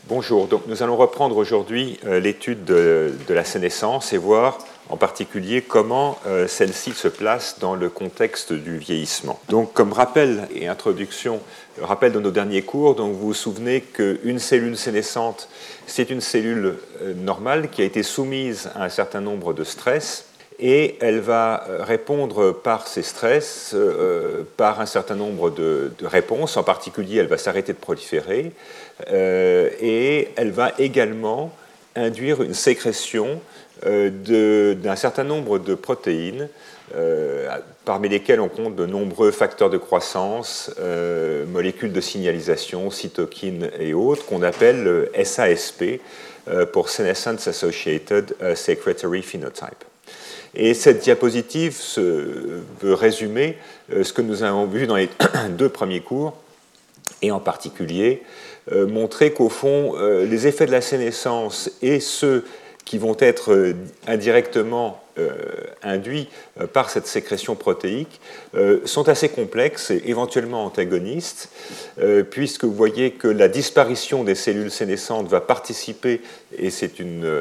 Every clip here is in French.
Bonjour, donc nous allons reprendre aujourd'hui l'étude de la sénescence et voir en particulier comment celle-ci se place dans le contexte du vieillissement. Donc comme rappel et introduction, rappel de nos derniers cours, donc vous vous souvenez qu'une cellule sénescente, c'est une cellule normale qui a été soumise à un certain nombre de stress et elle va répondre par ces stress, par un certain nombre de réponses. En particulier, elle va s'arrêter de proliférer et elle va également induire une sécrétion d'un certain nombre de protéines, parmi lesquelles on compte de nombreux facteurs de croissance, molécules de signalisation, cytokines et autres, qu'on appelle SASP, pour Senescence Associated Secretory Phenotype. Et cette diapositive veut résumer ce que nous avons vu dans les deux premiers cours, et en particulier montrer qu'au fond, les effets de la sénescence et ceux qui vont être indirectement induits par cette sécrétion protéique sont assez complexes et éventuellement antagonistes, puisque vous voyez que la disparition des cellules sénescentes va participer, et c'est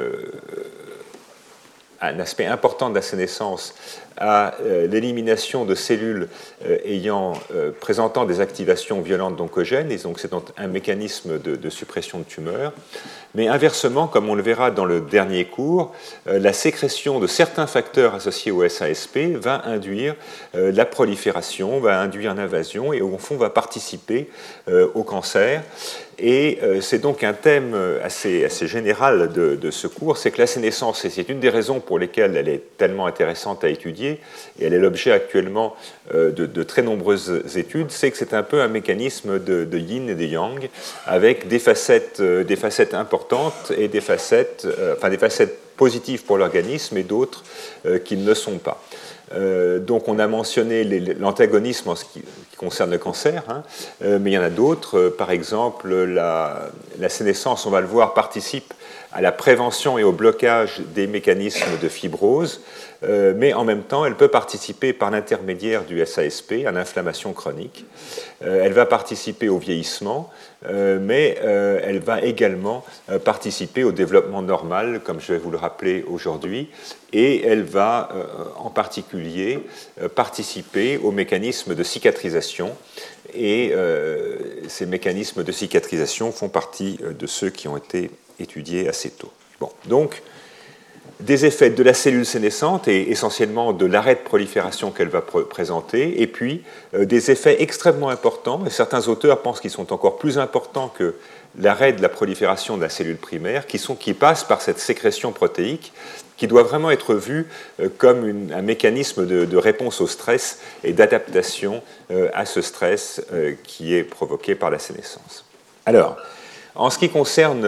un aspect important de la sénescence, à l'élimination de cellules présentant des activations violentes d'oncogènes, et donc c'est un mécanisme de suppression de tumeurs. Mais inversement, comme on le verra dans le dernier cours, la sécrétion de certains facteurs associés au SASP va induire la prolifération, va induire l'invasion et au fond va participer au cancer. Et c'est donc un thème assez général de ce cours, c'est que la sénescence, et c'est une des raisons pour lesquelles elle est tellement intéressante à étudier, et elle est l'objet actuellement de très nombreuses études, c'est que c'est un peu un mécanisme de yin et de yang, avec des facettes importantes et des facettes positives pour l'organisme et d'autres qui ne le sont pas. Donc on a mentionné l'antagonisme en ce qui concerne le cancer, mais il y en a d'autres. Par exemple, la sénescence, on va le voir, participe à la prévention et au blocage des mécanismes de fibrose, mais en même temps, elle peut participer par l'intermédiaire du SASP à l'inflammation chronique. Elle va participer au vieillissement, mais elle va également participer au développement normal, comme je vais vous le rappeler aujourd'hui, et elle va en particulier participer aux mécanismes de cicatrisation, et ces mécanismes de cicatrisation font partie de ceux qui ont été étudiés assez tôt. Bon, donc, des effets de la cellule sénescente et essentiellement de l'arrêt de prolifération qu'elle va présenter, et puis des effets extrêmement importants, et certains auteurs pensent qu'ils sont encore plus importants que l'arrêt de la prolifération de la cellule primaire, qui passent par cette sécrétion protéique, qui doit vraiment être vue comme un mécanisme de réponse au stress et d'adaptation à ce stress qui est provoqué par la sénescence. Alors, en ce qui concerne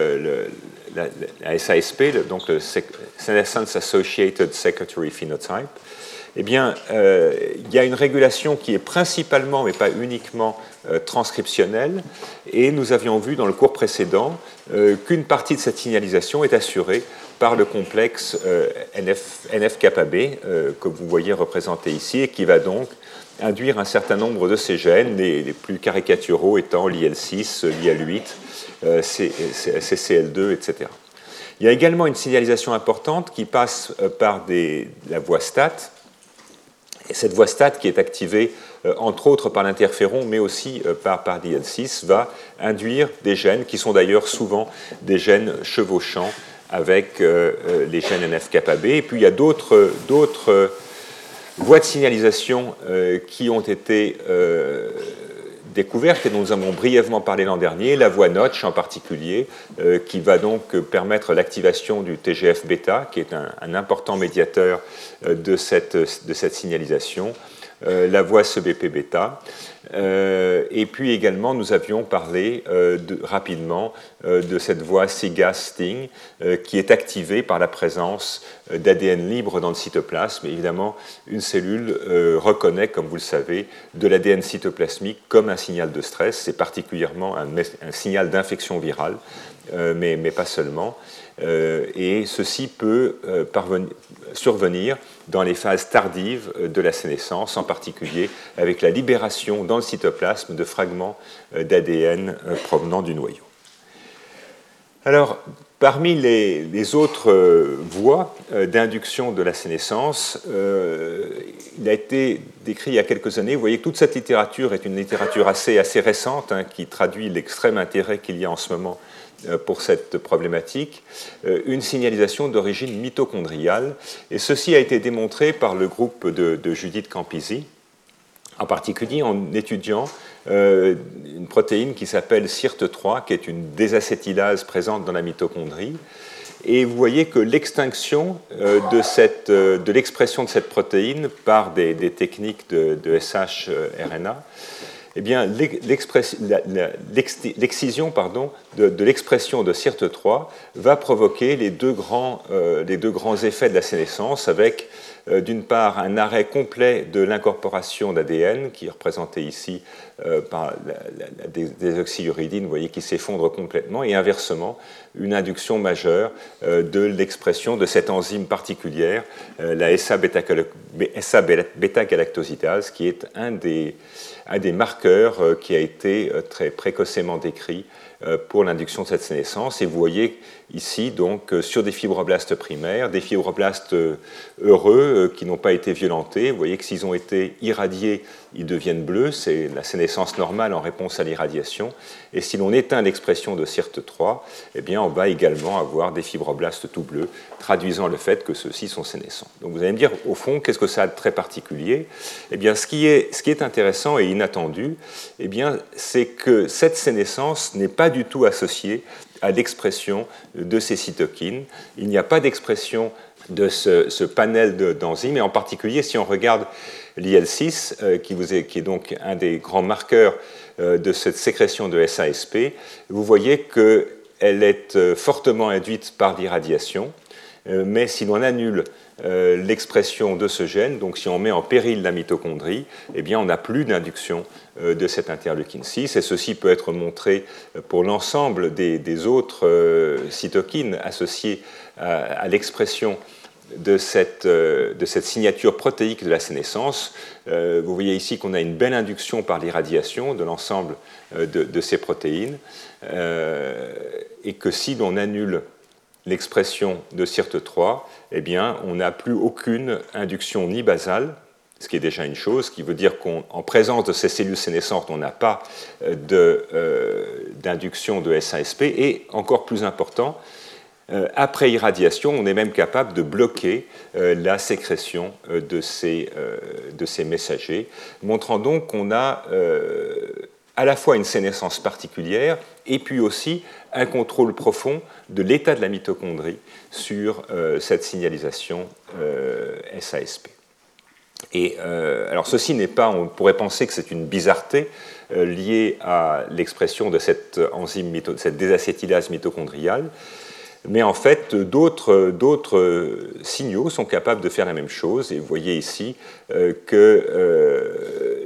la SASP, donc le Senescence Associated Secretory Phenotype, eh bien, il y a une régulation qui est principalement, mais pas uniquement, transcriptionnelle, et nous avions vu dans le cours précédent qu'une partie de cette signalisation est assurée par le complexe NF-kappa B que vous voyez représenté ici, et qui va donc induire un certain nombre de ces gènes, les plus caricaturaux étant l'IL6, l'IL8, CCL2, etc. Il y a également une signalisation importante qui passe par la voie STAT, et cette voie STAT qui est activée entre autres par l'interféron, mais aussi par l'IL6, va induire des gènes qui sont d'ailleurs souvent des gènes chevauchants avec les gènes NF-kappa B. Et puis il y a d'autres voies de signalisation qui ont été découvertes et dont nous avons brièvement parlé l'an dernier, la voie Notch en particulier, qui va donc permettre l'activation du TGF-bêta, qui est un important médiateur de cette signalisation, la voie CBP-bêta. Et puis également, nous avions parlé rapidement de cette voie SIGA-STING qui est activée par la présence d'ADN libre dans le cytoplasme. Et évidemment, une cellule reconnaît, comme vous le savez, de l'ADN cytoplasmique comme un signal de stress. C'est particulièrement un signal d'infection virale, mais pas seulement. Et ceci peut survenir dans les phases tardives de la sénescence, en particulier avec la libération dans le cytoplasme de fragments d'ADN provenant du noyau. Alors, parmi les autres voies d'induction de la sénescence, il a été décrit il y a quelques années. Vous voyez que toute cette littérature est une littérature assez récente, hein, qui traduit l'extrême intérêt qu'il y a en ce moment pour cette problématique, une signalisation d'origine mitochondriale. Et ceci a été démontré par le groupe de Judith Campisi, en particulier en étudiant une protéine qui s'appelle SIRT3, qui est une désacétylase présente dans la mitochondrie. Et vous voyez que l'extinction de l'expression de cette protéine par des techniques de shRNA, eh bien, l'excision de l'expression de SIRT3 va provoquer les deux grands effets de la sénescence, avec d'une part un arrêt complet de l'incorporation d'ADN, qui est représenté ici par la désoxyuridine, vous voyez, qui s'effondre complètement, et inversement, une induction majeure de l'expression de cette enzyme particulière, la SA-bêta-galactosidase, qui est un des marqueurs qui a été très précocement décrit pour l'induction de cette sénescence. Et vous voyez ici, donc, sur des fibroblastes primaires, des fibroblastes heureux qui n'ont pas été violentés. Vous voyez que s'ils ont été irradiés, ils deviennent bleus. C'est la sénescence normale en réponse à l'irradiation. Et si l'on éteint l'expression de SIRT3, eh bien, on va également avoir des fibroblastes tout bleus, traduisant le fait que ceux-ci sont sénescents. Donc vous allez me dire, au fond, qu'est-ce que ça a de très particulier? Eh bien, ce qui est intéressant et inattendu, eh bien, c'est que cette sénescence n'est pas du tout associée à l'expression de ces cytokines. Il n'y a pas d'expression de ce panel d'enzymes, et en particulier, si on regarde l'IL6, qui est donc un des grands marqueurs de cette sécrétion de SASP, vous voyez qu'elle est fortement induite par l'irradiation, mais si l'on annule l'expression de ce gène, donc si on met en péril la mitochondrie, eh bien on n'a plus d'induction de cette interleukine 6, et ceci peut être montré pour l'ensemble des autres cytokines associées à l'expression de cette signature protéique de la sénescence. Vous voyez ici qu'on a une belle induction par l'irradiation de l'ensemble de ces protéines, et que si l'on annule l'expression de SIRT3, eh bien, on n'a plus aucune induction ni basale, ce qui est déjà une chose, ce qui veut dire qu'en présence de ces cellules sénescentes, on n'a pas d'induction de SASP, et encore plus important, après irradiation, on est même capable de bloquer la sécrétion de ces messagers, montrant donc qu'on a à la fois une sénescence particulière et puis aussi un contrôle profond de l'état de la mitochondrie sur cette signalisation SASP. Et alors ceci n'est pas, on pourrait penser que c'est une bizarreté liée à l'expression de cette enzyme, cette désacétylase mitochondriale, mais en fait d'autres signaux sont capables de faire la même chose, et vous voyez ici que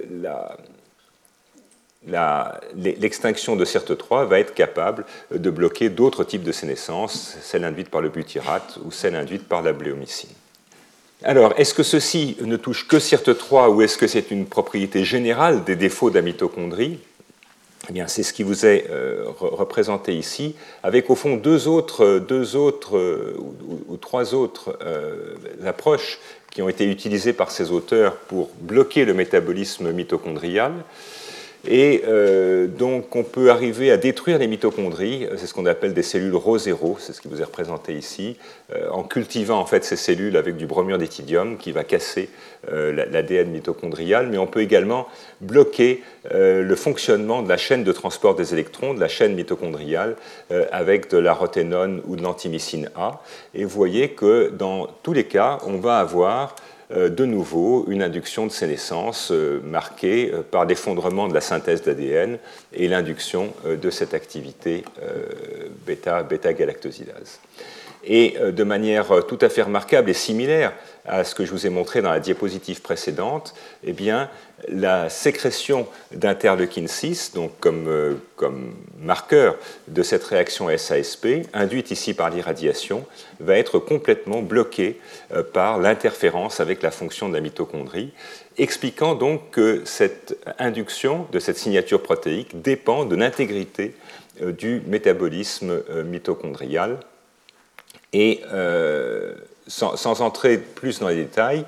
l'extinction de SIRT3 va être capable de bloquer d'autres types de sénescence, celle induite par le butyrate ou celle induite par la bléomycine. Alors, est-ce que ceci ne touche que SIRT3 ou est-ce que c'est une propriété générale des défauts de la mitochondrie? Eh bien, c'est ce qui vous est représenté ici, avec au fond deux autres ou trois autres approches qui ont été utilisées par ces auteurs pour bloquer le métabolisme mitochondrial. Et donc on peut arriver à détruire les mitochondries, c'est ce qu'on appelle des cellules Rho0, c'est ce qui vous est représenté ici, en cultivant en fait ces cellules avec du bromure d'éthidium qui va casser l'ADN mitochondrial, mais on peut également bloquer le fonctionnement de la chaîne de transport des électrons, de la chaîne mitochondriale, avec de la rothénone ou de l'antimycine A. Et vous voyez que dans tous les cas, on va avoir de nouveau une induction de sénescence marquée par l'effondrement de la synthèse d'ADN et l'induction de cette activité bêta-galactosidase. Et de manière tout à fait remarquable et similaire à ce que je vous ai montré dans la diapositive précédente, eh bien, la sécrétion d'interleukine 6, donc comme marqueur de cette réaction SASP, induite ici par l'irradiation, va être complètement bloquée par l'interférence avec la fonction de la mitochondrie, expliquant donc que cette induction de cette signature protéique dépend de l'intégrité du métabolisme mitochondrial. Et sans entrer plus dans les détails,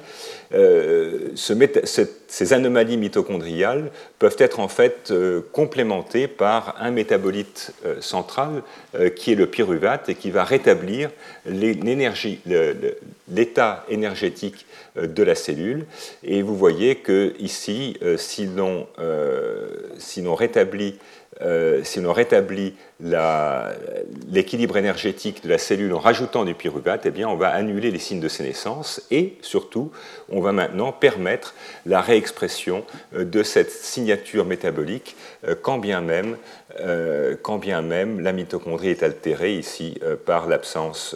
ces anomalies mitochondriales peuvent être en fait complémentées par un métabolite central qui est le pyruvate et qui va rétablir l'état énergétique de la cellule. Et vous voyez que ici, si l'on rétablit l'équilibre énergétique de la cellule en rajoutant du pyruvate, eh bien, on va annuler les signes de sénescence et surtout, on va maintenant permettre la réexpression de cette signature métabolique quand bien même la mitochondrie est altérée ici par l'absence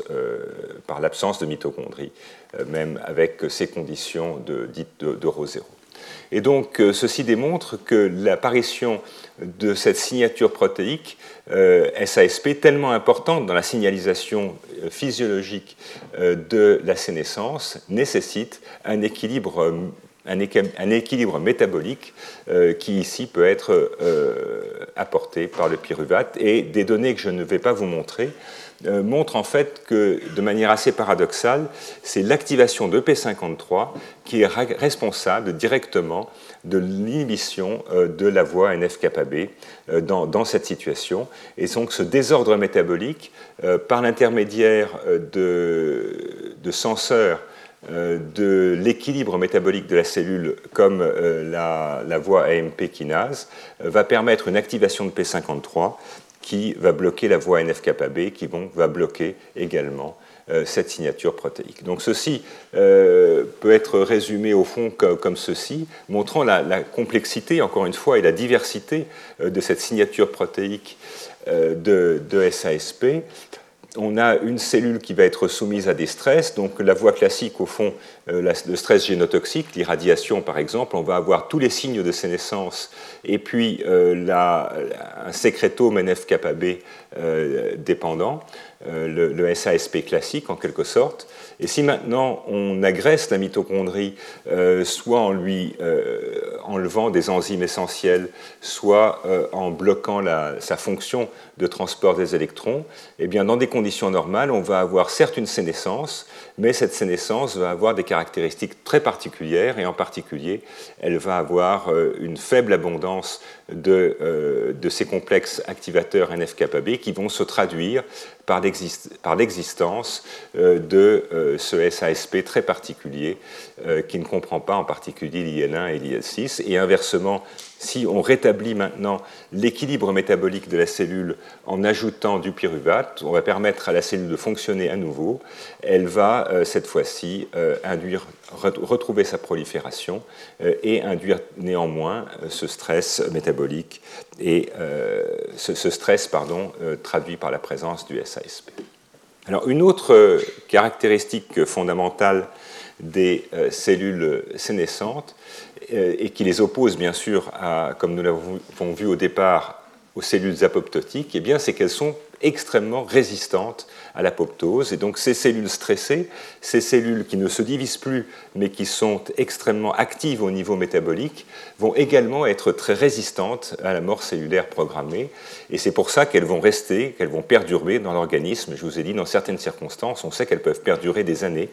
de mitochondrie, même avec ces conditions dites de ρ 0. Et donc, ceci démontre que l'apparition de cette signature protéique SASP tellement importante dans la signalisation physiologique de la sénescence nécessite un équilibre métabolique qui ici peut être apporté par le pyruvate. Et des données que je ne vais pas vous montrer montrent en fait que, de manière assez paradoxale, c'est l'activation de P53 qui est responsable directement de l'inhibition de la voie NF-κB dans cette situation. Et donc ce désordre métabolique, par l'intermédiaire de senseurs de l'équilibre métabolique de la cellule comme la voie AMP kinase, va permettre une activation de P53 qui va bloquer la voie NF-κB, qui va bloquer également cette signature protéique. Donc ceci peut être résumé au fond comme ceci, montrant la complexité, encore une fois, et la diversité de cette signature protéique de SASP. On a une cellule qui va être soumise à des stress, donc la voie classique, au fond, le stress génotoxique, l'irradiation par exemple, on va avoir tous les signes de sénescence et puis un sécrétome NF-κB dépendant, le SASP classique en quelque sorte. Et si maintenant on agresse la mitochondrie, soit en lui enlevant des enzymes essentielles, soit en bloquant sa fonction de transport des électrons, eh bien dans des conditions normales, on va avoir certes une sénescence, mais cette sénescence va avoir des caractéristiques très particulières, et en particulier, elle va avoir une faible abondance de ces complexes activateurs NF-κB qui vont se traduire par l'existence de ce SASP très particulier qui ne comprend pas en particulier l'IL1 et l'IL6. Et inversement, si on rétablit maintenant l'équilibre métabolique de la cellule en ajoutant du pyruvate, on va permettre à la cellule de fonctionner à nouveau. Elle va cette fois-ci retrouver sa prolifération et induire néanmoins ce stress métabolique et ce stress traduit par la présence du SASP. Alors, une autre caractéristique fondamentale des cellules sénescentes et qui les oppose bien sûr comme nous l'avons vu au départ, aux cellules apoptotiques, eh bien, c'est qu'elles sont extrêmement résistantes à l'apoptose. Et donc ces cellules stressées, ces cellules qui ne se divisent plus mais qui sont extrêmement actives au niveau métabolique, vont également être très résistantes à la mort cellulaire programmée. Et c'est pour ça qu'elles vont rester, qu'elles vont perdurer dans l'organisme. Je vous ai dit, dans certaines circonstances, on sait qu'elles peuvent perdurer des années.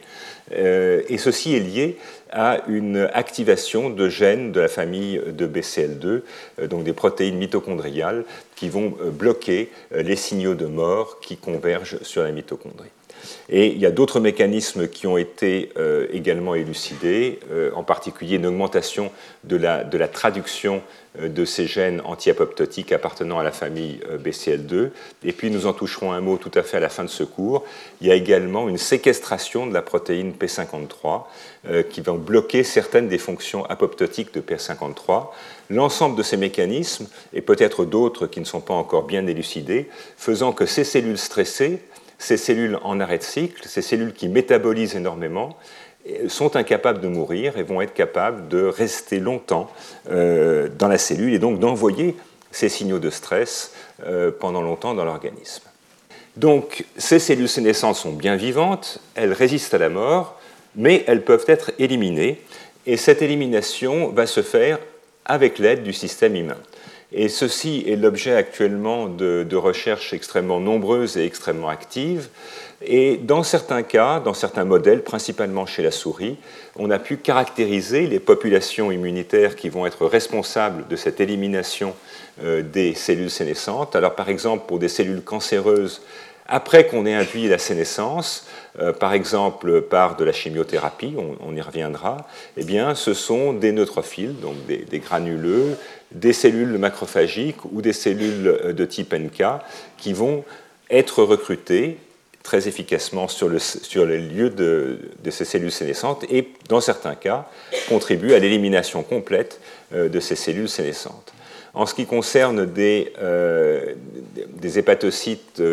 Et ceci est lié à une activation de gènes de la famille de BCL2, donc des protéines mitochondriales, qui vont bloquer les signaux de mort qui convergent sur la mitochondrie. Et il y a d'autres mécanismes qui ont été également élucidés, en particulier une augmentation de la traduction de ces gènes anti-apoptotiques appartenant à la famille BCL2. Et puis nous en toucherons un mot tout à fait à la fin de ce cours. Il y a également une séquestration de la protéine P53 qui va bloquer certaines des fonctions apoptotiques de P53. L'ensemble de ces mécanismes, et peut-être d'autres qui ne sont pas encore bien élucidés, faisant que ces cellules stressées, ces cellules en arrêt de cycle, ces cellules qui métabolisent énormément, sont incapables de mourir et vont être capables de rester longtemps dans la cellule et donc d'envoyer ces signaux de stress pendant longtemps dans l'organisme. Donc ces cellules sénescentes sont bien vivantes, elles résistent à la mort, mais elles peuvent être éliminées et cette élimination va se faire avec l'aide du système immun. Et ceci est l'objet actuellement de recherches extrêmement nombreuses et extrêmement actives. Et dans certains cas, dans certains modèles, principalement chez la souris, on a pu caractériser les populations immunitaires qui vont être responsables de cette élimination des cellules sénescentes. Alors par exemple, pour des cellules cancéreuses, après qu'on ait induit la sénescence, par exemple par de la chimiothérapie, on y reviendra, eh bien, ce sont des neutrophiles, donc des granuleux, des cellules macrophagiques ou des cellules de type NK qui vont être recrutées très efficacement sur les lieux de ces cellules sénescentes et, dans certains cas, contribuent à l'élimination complète de ces cellules sénescentes. En ce qui concerne des hépatocytes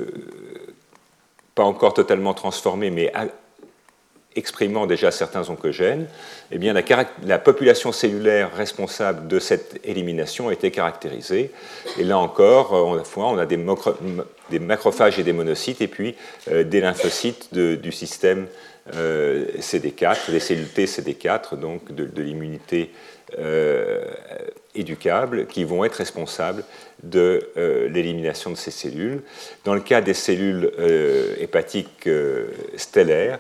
pas encore totalement transformés, mais exprimant déjà certains oncogènes, eh bien, la population cellulaire responsable de cette élimination a été caractérisée. Et là encore, on a des macrophages et des monocytes, et puis des lymphocytes du système CD4, des cellules T CD4, donc de l'immunité éducable, qui vont être responsables de l'élimination de ces cellules. Dans le cas des cellules hépatiques stellaires,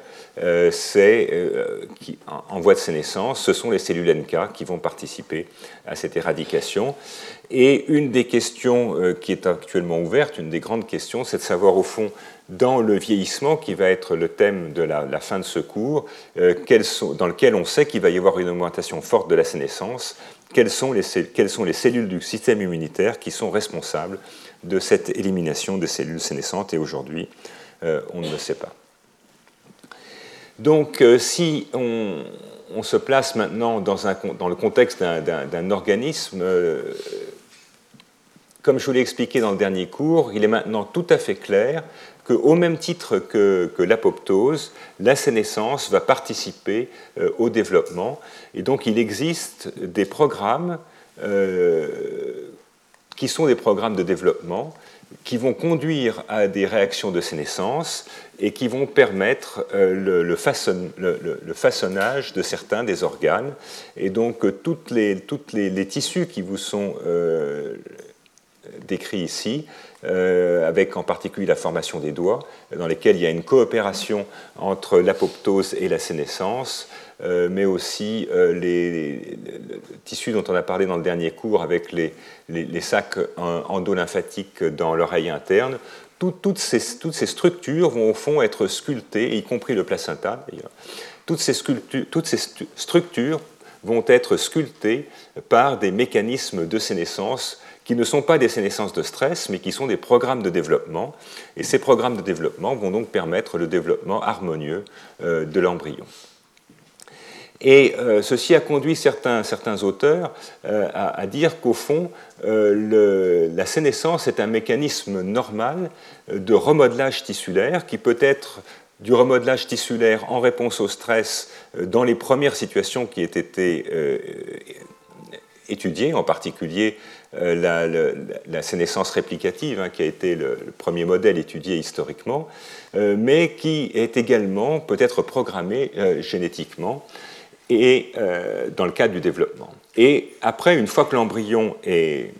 en voie de sénescence, ce sont les cellules NK qui vont participer à cette éradication. Et une des questions qui est actuellement ouverte, une des grandes questions, c'est de savoir au fond, dans le vieillissement, qui va être le thème de la fin de ce cours, dans lequel on sait qu'il va y avoir une augmentation forte de la sénescence, quelles sont les cellules du système immunitaire qui sont responsables de cette élimination des cellules sénescentes, et aujourd'hui, on ne le sait pas. Donc, si on se place maintenant dans le contexte d'un organisme, comme je vous l'ai expliqué dans le dernier cours, il est maintenant tout à fait clair qu'au même titre que l'apoptose, la sénescence va participer au développement. Et donc, il existe des programmes qui sont des programmes de développement qui vont conduire à des réactions de sénescence et qui vont permettre le façonnage de certains des organes. Et donc, tous les tissus qui vous sont décrits ici, avec en particulier la formation des doigts, dans lesquels il y a une coopération entre l'apoptose et la sénescence, mais aussi les tissus dont on a parlé dans le dernier cours avec les sacs endolymphatiques dans l'oreille interne. Toutes ces structures vont au fond être sculptées, y compris le placenta d'ailleurs. Toutes ces structures vont être sculptées par des mécanismes de sénescence qui ne sont pas des sénescences de stress, mais qui sont des programmes de développement. Et ces programmes de développement vont donc permettre le développement harmonieux de l'embryon. Et ceci a conduit certains auteurs à dire qu'au fond, la sénescence est un mécanisme normal de remodelage tissulaire qui peut être du remodelage tissulaire en réponse au stress dans les premières situations qui aient été étudiées, en particulier la sénescence réplicative, qui a été le premier modèle étudié historiquement, mais qui est également peut-être programmé génétiquement et dans le cadre du développement. Et après, une fois que l'embryon est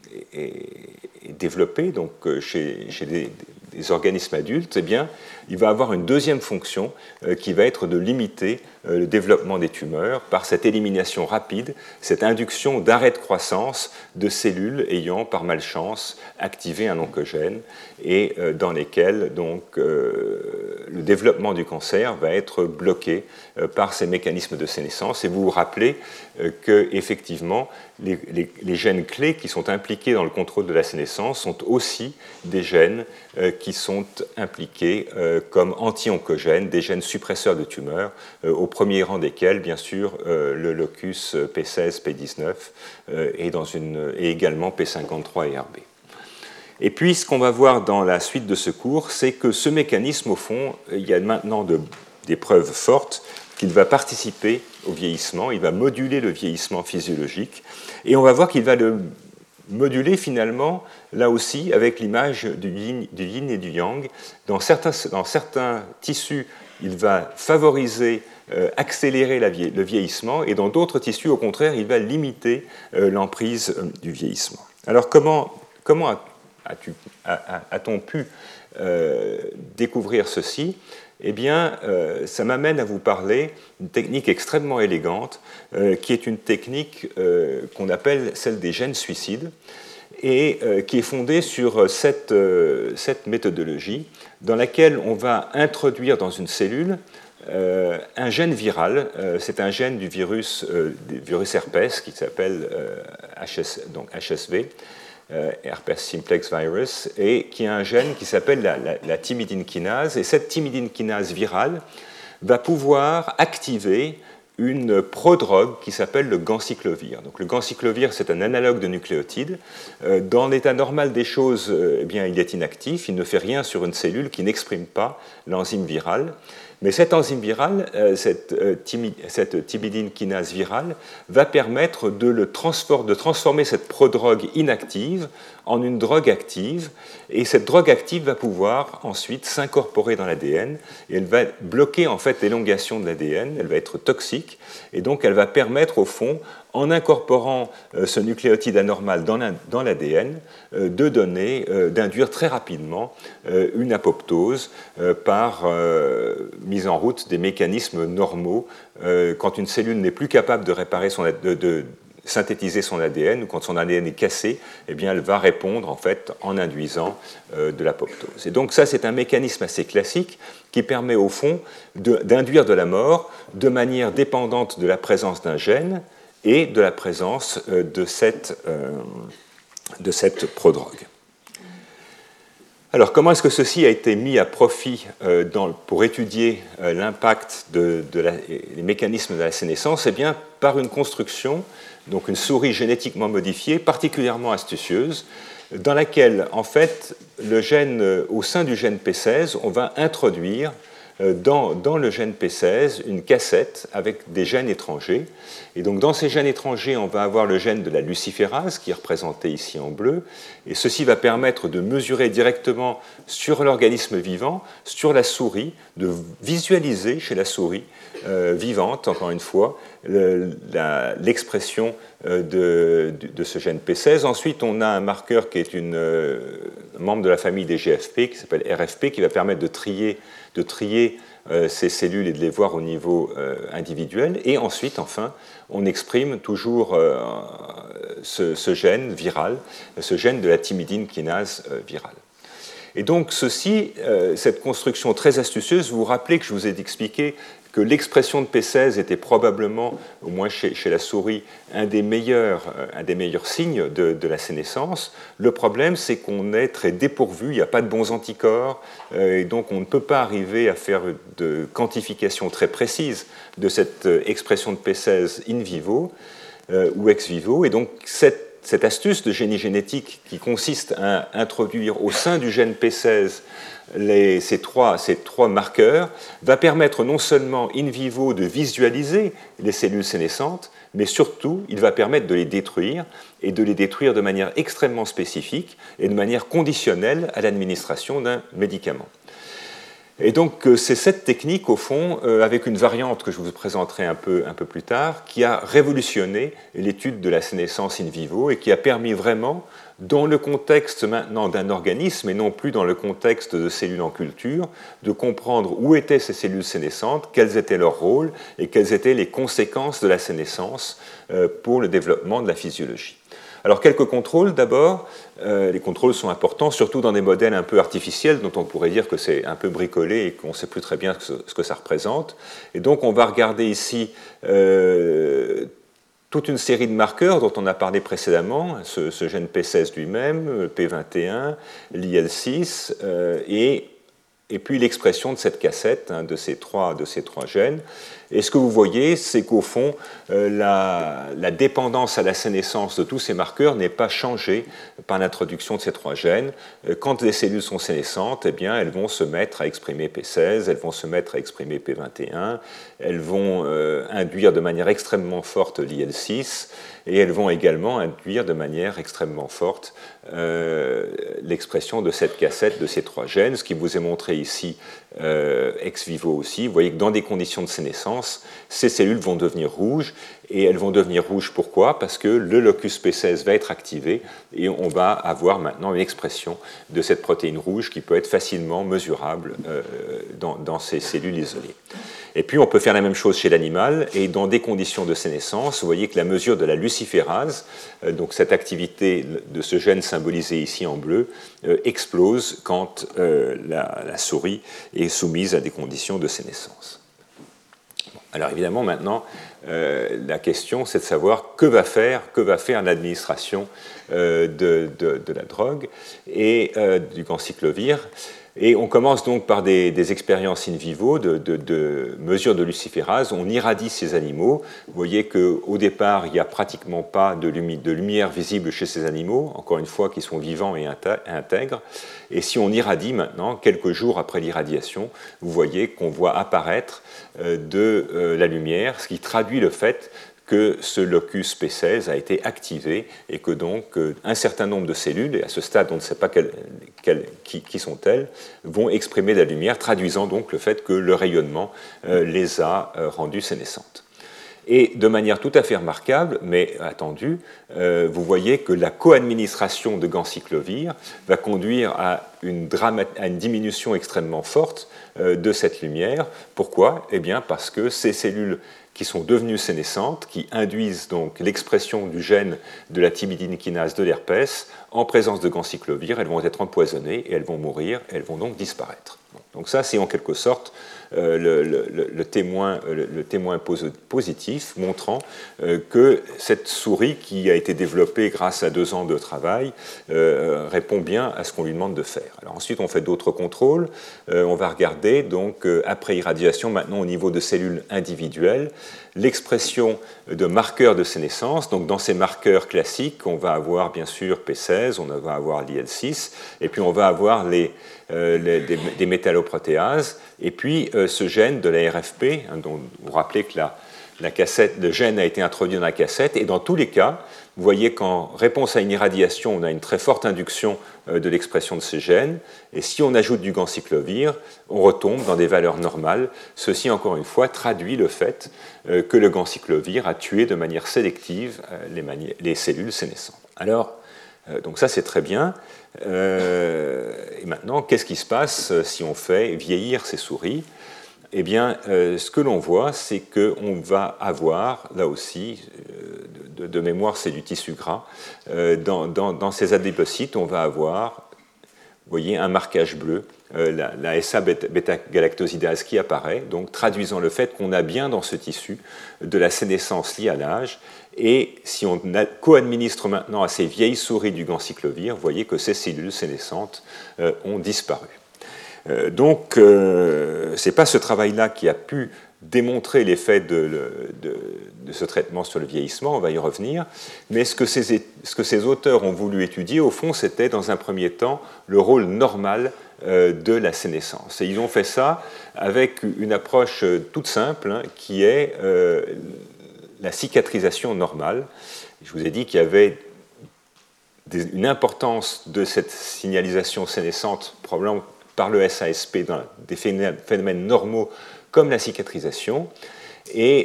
développé, donc chez des organismes adultes, eh bien, il va avoir une deuxième fonction qui va être de limiter le développement des tumeurs par cette élimination rapide, cette induction d'arrêt de croissance de cellules ayant par malchance activé un oncogène et dans lesquelles donc, le développement du cancer va être bloqué par ces mécanismes de sénescence. Et vous vous rappelez qu'effectivement, les gènes clés qui sont impliqués dans le contrôle de la sénescence sont aussi des gènes qui sont impliqués comme anti-oncogènes, des gènes suppresseurs de tumeurs, au premier rang desquels, bien sûr, le locus P16, P19 et également P53 et RB. Et puis, ce qu'on va voir dans la suite de ce cours, c'est que ce mécanisme, au fond, il y a maintenant des preuves fortes qu'il va participer au vieillissement, il va moduler le vieillissement physiologique, et on va voir qu'il va le moduler finalement, là aussi, avec l'image du yin et du yang. Dans certains tissus, il va favoriser, accélérer le vieillissement, et dans d'autres tissus, au contraire, il va limiter l'emprise du vieillissement. Alors comment a-t-on pu découvrir ceci? Eh bien, ça m'amène à vous parler d'une technique extrêmement élégante, qui est une technique qu'on appelle celle des gènes suicides, et qui est fondée sur cette méthodologie dans laquelle on va introduire dans une cellule un gène viral. C'est un gène du virus herpès qui s'appelle HSV, herpes simplex virus, et qui a un gène qui s'appelle la thymidine kinase. Et cette thymidine kinase virale va pouvoir activer une prodrogue qui s'appelle le ganciclovir. Donc, le ganciclovir, c'est un analogue de nucléotide. Dans l'état normal des choses, eh bien, il est inactif, il ne fait rien sur une cellule qui n'exprime pas l'enzyme virale. Mais cette enzyme virale, cette thymidine kinase virale, va permettre de transformer cette prodrogue inactive en une drogue active. Et cette drogue active va pouvoir ensuite s'incorporer dans l'ADN. Et elle va bloquer en fait l'élongation de l'ADN. Elle va être toxique. Et donc elle va permettre au fond, en incorporant ce nucléotide anormal dans l'ADN, d'induire très rapidement une apoptose par mise en route des mécanismes normaux. Quand une cellule n'est plus capable de réparer de synthétiser son ADN, ou quand son ADN est cassé, eh bien, elle va répondre en fait en induisant de l'apoptose. Et donc ça, c'est un mécanisme assez classique qui permet au fond d'induire de la mort de manière dépendante de la présence d'un gène et de la présence de cette prodrogue. Alors, comment est-ce que ceci a été mis à profit pour étudier l'impact des mécanismes de la sénescence? Eh bien, par une construction, donc une souris génétiquement modifiée, particulièrement astucieuse, dans laquelle, en fait, au sein du gène P16, on va introduire dans le gène P16 une cassette avec des gènes étrangers. Et donc dans ces gènes étrangers, on va avoir le gène de la luciférase, qui est représenté ici en bleu, et ceci va permettre de mesurer directement sur l'organisme vivant, sur la souris, de visualiser chez la souris vivante, encore une fois, l'expression de ce gène P16. Ensuite, on a un marqueur qui est un membre de la famille des GFP, qui s'appelle RFP, qui va permettre de trier ces cellules et de les voir au niveau individuel. Et ensuite, enfin, on exprime toujours ce gène viral, ce gène de la thymidine kinase virale. Et donc, cette construction très astucieuse, vous vous rappelez que je vous ai expliqué que l'expression de P16 était probablement, au moins chez la souris, un des meilleurs signes de la sénescence. Le problème, c'est qu'on est très dépourvu, il n'y a pas de bons anticorps, et donc on ne peut pas arriver à faire de quantification très précise de cette expression de P16 in vivo ou ex vivo. Et donc cette astuce de génie génétique qui consiste à introduire au sein du gène P16 ces trois marqueurs va permettre non seulement in vivo de visualiser les cellules sénescentes, mais surtout il va permettre de les détruire, et de les détruire de manière extrêmement spécifique et de manière conditionnelle à l'administration d'un médicament. Et donc c'est cette technique, au fond, avec une variante que je vous présenterai un peu plus tard, qui a révolutionné l'étude de la sénescence in vivo et qui a permis vraiment, dans le contexte maintenant d'un organisme et non plus dans le contexte de cellules en culture, de comprendre où étaient ces cellules sénescentes, quels étaient leurs rôles et quelles étaient les conséquences de la sénescence pour le développement de la physiologie. Alors, quelques contrôles d'abord. Les contrôles sont importants, surtout dans des modèles un peu artificiels, dont on pourrait dire que c'est un peu bricolé et qu'on ne sait plus très bien ce que ça représente. Et donc, on va regarder ici toute une série de marqueurs dont on a parlé précédemment, ce gène P16 lui-même, P21, l'IL6, et puis l'expression de cette cassette, de ces trois gènes. Et ce que vous voyez, c'est qu'au fond, la dépendance à la sénescence de tous ces marqueurs n'est pas changée par l'introduction de ces trois gènes. Quand les cellules sont sénescentes, eh bien, elles vont se mettre à exprimer P16, elles vont se mettre à exprimer P21, elles vont induire de manière extrêmement forte l'IL6, et elles vont également induire de manière extrêmement forte l'expression de cette cassette de ces 3 gènes, ce qui vous est montré ici ex vivo aussi. Vous voyez que dans des conditions de sénescence, ces cellules vont devenir rouges, et elles vont devenir rouges pourquoi? Parce que le locus P16 va être activé, et on va avoir maintenant une expression de cette protéine rouge qui peut être facilement mesurable dans ces cellules isolées. Et puis on peut faire la même chose chez l'animal, et dans des conditions de sénescence, vous voyez que la mesure de la luciférase, donc cette activité de ce gène symbolisé ici en bleu, explose quand la souris est soumise à des conditions de sénescence. Alors évidemment maintenant, la question c'est de savoir que va faire l'administration de la drogue et du ganciclovir. Et on commence donc par des expériences in vivo de mesure de luciférase. On irradie ces animaux. Vous voyez qu'au départ, il n'y a pratiquement pas de lumière visible chez ces animaux, encore une fois, qui sont vivants et intègres. Et si on irradie maintenant, quelques jours après l'irradiation, vous voyez qu'on voit apparaître de la lumière, ce qui traduit le fait que ce locus P16 a été activé et que donc un certain nombre de cellules, et à ce stade on ne sait pas qui sont-elles, vont exprimer de la lumière, traduisant donc le fait que le rayonnement les a rendues sénescentes. Et de manière tout à fait remarquable, mais attendue, vous voyez que la coadministration de ganciclovir va conduire à une diminution extrêmement forte de cette lumière. Pourquoi? Eh bien parce que ces cellules qui sont devenues sénescentes, qui induisent donc l'expression du gène de la thymidine kinase de l'herpès, en présence de ganciclovir, elles vont être empoisonnées et elles vont mourir, et elles vont donc disparaître. Donc ça, c'est en quelque sorte le témoin positif montrant que cette souris qui a été développée grâce à 2 ans de travail répond bien à ce qu'on lui demande de faire. Alors ensuite, on fait d'autres contrôles. On va regarder, donc, après irradiation, maintenant au niveau de cellules individuelles, l'expression de marqueurs de sénescence. Donc dans ces marqueurs classiques, on va avoir bien sûr P16, on va avoir l'IL6, et puis on va avoir des métalloprotéases, et puis ce gène de la RFP, hein, dont vous vous rappelez que le gène a été introduit dans la cassette, et dans tous les cas, vous voyez qu'en réponse à une irradiation, on a une très forte induction de l'expression de ces gènes, et si on ajoute du ganciclovir, on retombe dans des valeurs normales. Ceci, encore une fois, traduit le fait que le ganciclovir a tué de manière sélective les cellules sénescentes. Alors, donc ça c'est très bien. Et maintenant, qu'est-ce qui se passe si on fait vieillir ces souris? Eh bien, ce que l'on voit, c'est qu'on va avoir, là aussi, de mémoire, c'est du tissu gras, dans ces adépocytes, on va avoir, vous voyez, un marquage bleu, la SA-bêta-galactosidase qui apparaît, donc traduisant le fait qu'on a bien dans ce tissu de la sénescence liée à l'âge. Et si on co-administre maintenant à ces vieilles souris du ganciclovir, vous voyez que ces cellules sénescentes ont disparu. Donc, ce n'est pas ce travail-là qui a pu démontrer l'effet de ce traitement sur le vieillissement, on va y revenir, mais ce que ces auteurs ont voulu étudier, au fond, c'était dans un premier temps le rôle normal de la sénescence. Et ils ont fait ça avec une approche toute simple, hein, qui est la cicatrisation normale. Je vous ai dit qu'il y avait une importance de cette signalisation sénescente, probablement par le SASP, dans des phénomènes normaux comme la cicatrisation. Et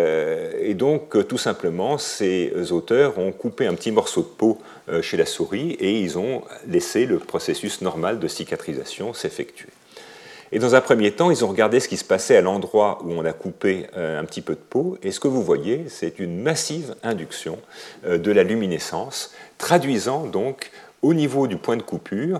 donc, tout simplement, ces auteurs ont coupé un petit morceau de peau chez la souris et ils ont laissé le processus normal de cicatrisation s'effectuer. Et dans un premier temps, ils ont regardé ce qui se passait à l'endroit où on a coupé un petit peu de peau. Et ce que vous voyez, c'est une massive induction de la luminescence, traduisant donc au niveau du point de coupure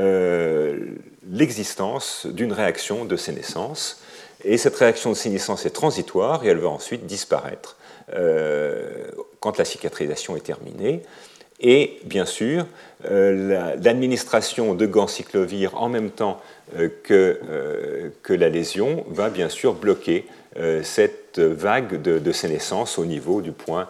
l'existence d'une réaction de sénescence. Et cette réaction de sénescence est transitoire et elle va ensuite disparaître quand la cicatrisation est terminée. Et bien sûr, l'administration de ganciclovir en même temps que la lésion va bien sûr bloquer cette vague de sénescence au niveau du point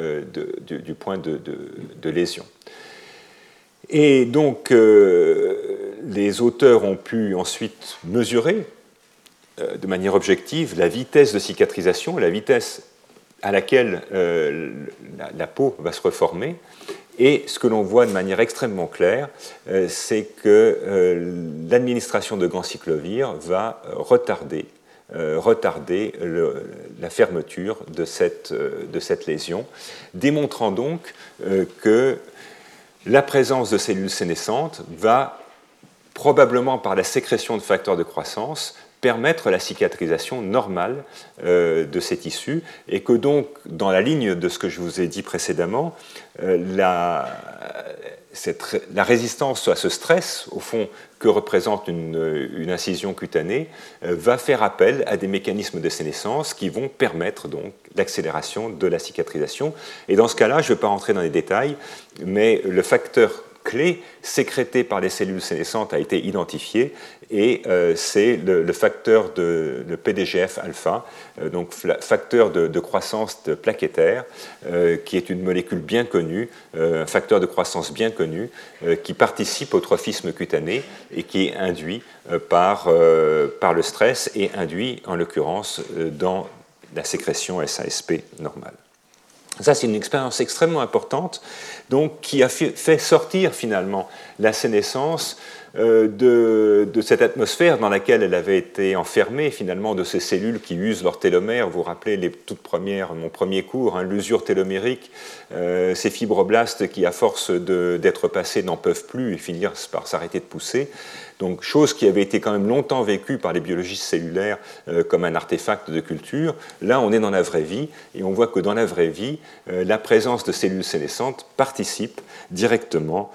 de lésion. Et donc, les auteurs ont pu ensuite mesurer de manière objective la vitesse de cicatrisation, la vitesse à laquelle la peau va se reformer. Et ce que l'on voit de manière extrêmement claire, c'est que l'administration de ganciclovir va retarder la fermeture de cette lésion, démontrant donc que la présence de cellules sénescentes va, probablement par la sécrétion de facteurs de croissance, permettre la cicatrisation normale de ces tissus, et que donc, dans la ligne de ce que je vous ai dit précédemment, la résistance à ce stress, au fond, que représente une incision cutanée, va faire appel à des mécanismes de sénescence qui vont permettre donc l'accélération de la cicatrisation. Et dans ce cas-là, je ne vais pas rentrer dans les détails, mais le facteur clé sécrété par les cellules sénescentes a été identifié, et c'est le facteur le PDGF-alpha, donc facteur de croissance plaquettaire, qui est une molécule bien connue, un facteur de croissance bien connu, qui participe au trophisme cutané et qui est induit par le stress et induit en l'occurrence dans la sécrétion SASP normale. Ça, c'est une expérience extrêmement importante, donc, qui a fait sortir finalement la sénescence de cette atmosphère dans laquelle elle avait été enfermée, finalement, de ces cellules qui usent leur télomère. Vous vous rappelez les toutes premières, mon premier cours, l'usure télomérique, ces fibroblastes qui, à force d'être passés, n'en peuvent plus et finissent par s'arrêter de pousser. Donc, chose qui avait été quand même longtemps vécue par les biologistes cellulaires comme un artefact de culture. Là, on est dans la vraie vie, et on voit que dans la vraie vie, la présence de cellules sénescentes participe directement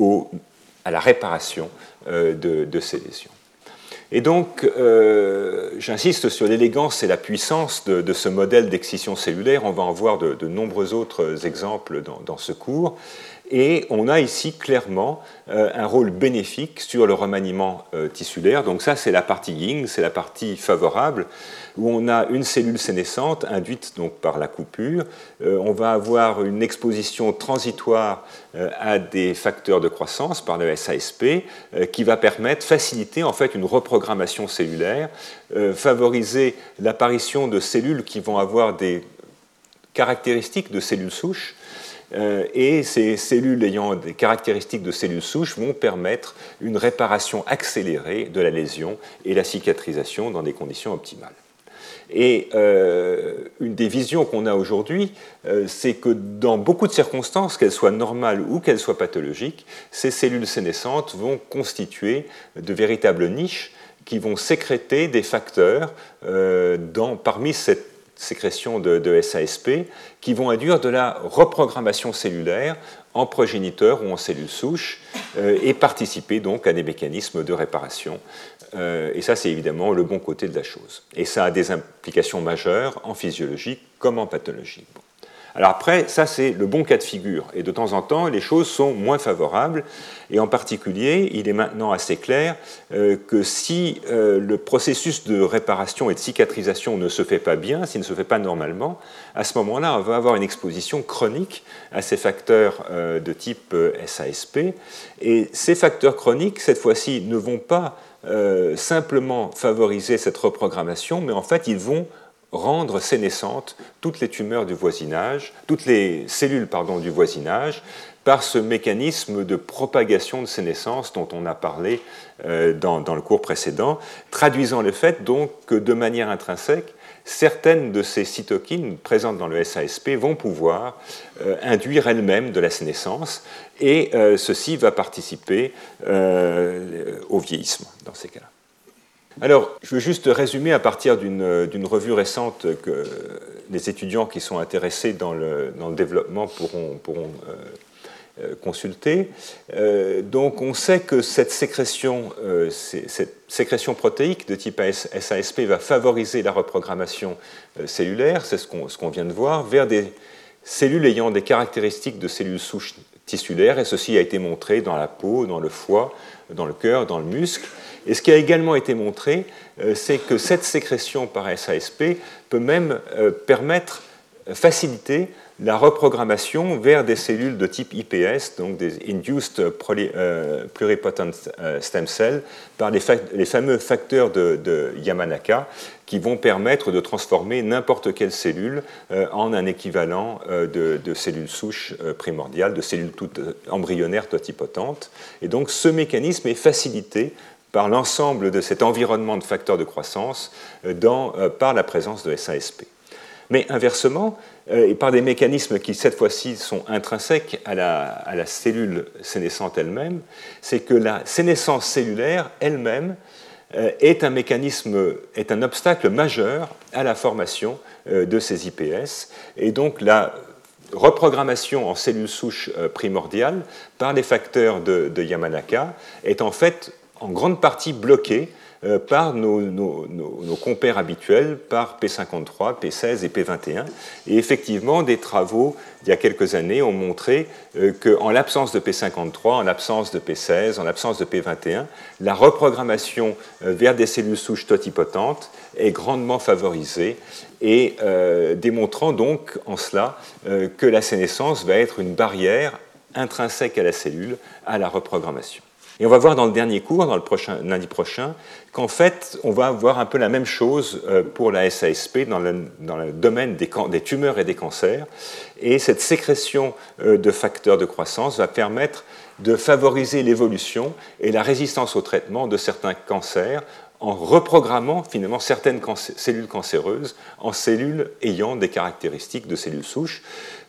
à la réparation de ces lésions. Et donc, j'insiste sur l'élégance et la puissance de ce modèle d'excision cellulaire. On va en voir de nombreux autres exemples dans ce cours. Et on a ici clairement un rôle bénéfique sur le remaniement tissulaire. Donc ça, c'est la partie yin, c'est la partie favorable, où on a une cellule sénescente induite donc par la coupure. On va avoir une exposition transitoire à des facteurs de croissance par le SASP, qui va faciliter en fait une reprogrammation cellulaire, favoriser l'apparition de cellules qui vont avoir des caractéristiques de cellules souches. Et ces cellules ayant des caractéristiques de cellules souches vont permettre une réparation accélérée de la lésion et la cicatrisation dans des conditions optimales. Et une des visions qu'on a aujourd'hui, c'est que dans beaucoup de circonstances, qu'elles soient normales ou qu'elles soient pathologiques, ces cellules sénescentes vont constituer de véritables niches qui vont sécréter des facteurs parmi cette sécrétion de SASP, qui vont induire de la reprogrammation cellulaire en progéniteur ou en cellules souches, et participer donc à des mécanismes de réparation. Et ça, c'est évidemment le bon côté de la chose. Et ça a des implications majeures en physiologie comme en pathologie. Bon. Alors après, ça c'est le bon cas de figure, et de temps en temps, les choses sont moins favorables, et en particulier, il est maintenant assez clair que si le processus de réparation et de cicatrisation ne se fait pas bien, s'il ne se fait pas normalement, à ce moment-là, on va avoir une exposition chronique à ces facteurs de type SASP, et ces facteurs chroniques, cette fois-ci, ne vont pas simplement favoriser cette reprogrammation, mais en fait, ils vont rendre sénescentes toutes les tumeurs du voisinage, toutes les cellules du voisinage, par ce mécanisme de propagation de sénescence dont on a parlé dans le cours précédent, traduisant le fait donc que de manière intrinsèque, certaines de ces cytokines présentes dans le SASP vont pouvoir induire elles-mêmes de la sénescence, et ceci va participer au vieillissement dans ces cas-là. Alors, je veux juste résumer à partir d'une revue récente que les étudiants qui sont intéressés dans le développement pourront consulter. Donc, on sait que cette sécrétion protéique de type SASP va favoriser la reprogrammation cellulaire, c'est ce qu'on vient de voir, vers des cellules ayant des caractéristiques de cellules souches tissulaires, et ceci a été montré dans la peau, dans le foie, dans le cœur, dans le muscle. Et ce qui a également été montré, c'est que cette sécrétion par SASP peut même faciliter la reprogrammation vers des cellules de type IPS, donc des Induced Pluripotent Stem Cells, par les fameux facteurs de Yamanaka, qui vont permettre de transformer n'importe quelle cellule en un équivalent de cellules souches primordiales, de cellules toutes embryonnaires totipotentes. Et donc ce mécanisme est facilité par l'ensemble de cet environnement de facteurs de croissance par la présence de SASP. Mais inversement, et par des mécanismes qui, cette fois-ci, sont intrinsèques à la cellule sénescente elle-même, c'est que la sénescence cellulaire elle-même est un obstacle majeur à la formation de ces IPS. Et donc, la reprogrammation en cellules souches primordiales par les facteurs de Yamanaka est en fait en grande partie bloquée par nos compères habituels, par P53, P16 et P21. Et effectivement, des travaux il y a quelques années ont montré qu'en l'absence de P53, en l'absence de P16, en l'absence de P21, la reprogrammation vers des cellules souches totipotentes est grandement favorisée, et démontrant donc en cela que la sénescence va être une barrière intrinsèque à la cellule, à la reprogrammation. Et on va voir dans le dernier cours, lundi prochain, qu'en fait, on va avoir un peu la même chose pour la SASP dans le domaine des tumeurs et des cancers. Et cette sécrétion de facteurs de croissance va permettre de favoriser l'évolution et la résistance au traitement de certains cancers en reprogrammant finalement certaines cellules cancéreuses en cellules ayant des caractéristiques de cellules souches,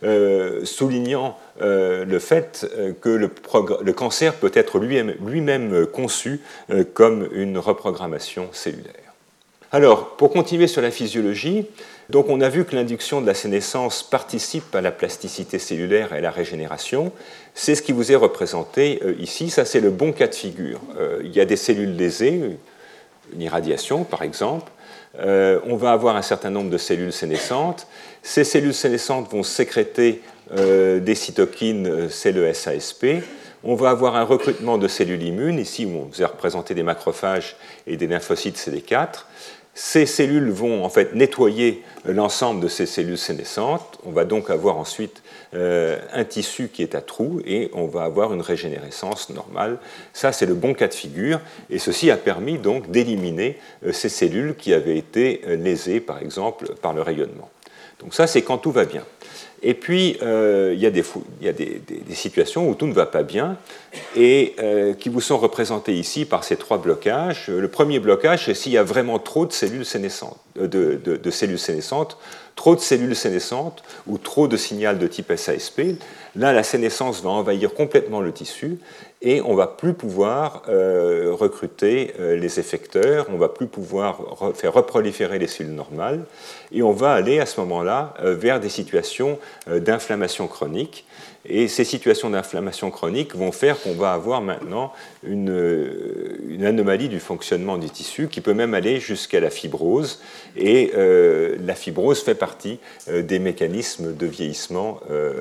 soulignant le fait que le cancer peut être lui-même conçu comme une reprogrammation cellulaire. Alors, pour continuer sur la physiologie, donc on a vu que l'induction de la sénescence participe à la plasticité cellulaire et à la régénération. C'est ce qui vous est représenté ici. Ça, c'est le bon cas de figure. Il y a des cellules lésées, une irradiation par exemple, on va avoir un certain nombre de cellules sénescentes. Ces cellules sénescentes vont sécréter des cytokines, c'est le SASP. On va avoir un recrutement de cellules immunes, ici où on vous a représenté des macrophages et des lymphocytes CD4. Ces cellules vont en fait nettoyer l'ensemble de ces cellules sénescentes. On va donc avoir ensuite un tissu qui est à trous et on va avoir une régénérescence normale. Ça, c'est le bon cas de figure, et ceci a permis donc d'éliminer ces cellules qui avaient été lésées, par exemple, par le rayonnement. Donc ça, c'est quand tout va bien. Et puis, il y a des situations où tout ne va pas bien et qui vous sont représentées ici par ces trois blocages. Le premier blocage, c'est s'il y a vraiment trop de cellules sénescentes, trop de cellules sénescentes ou trop de signal de type SASP. Là, la sénescence va envahir complètement le tissu et on ne va plus pouvoir recruter les effecteurs, on ne va plus pouvoir faire reproliférer les cellules normales, et on va aller à ce moment-là vers des situations d'inflammation chronique. Et ces situations d'inflammation chronique vont faire qu'on va avoir maintenant une anomalie du fonctionnement du tissu qui peut même aller jusqu'à la fibrose. Et la fibrose fait partie des mécanismes de vieillissement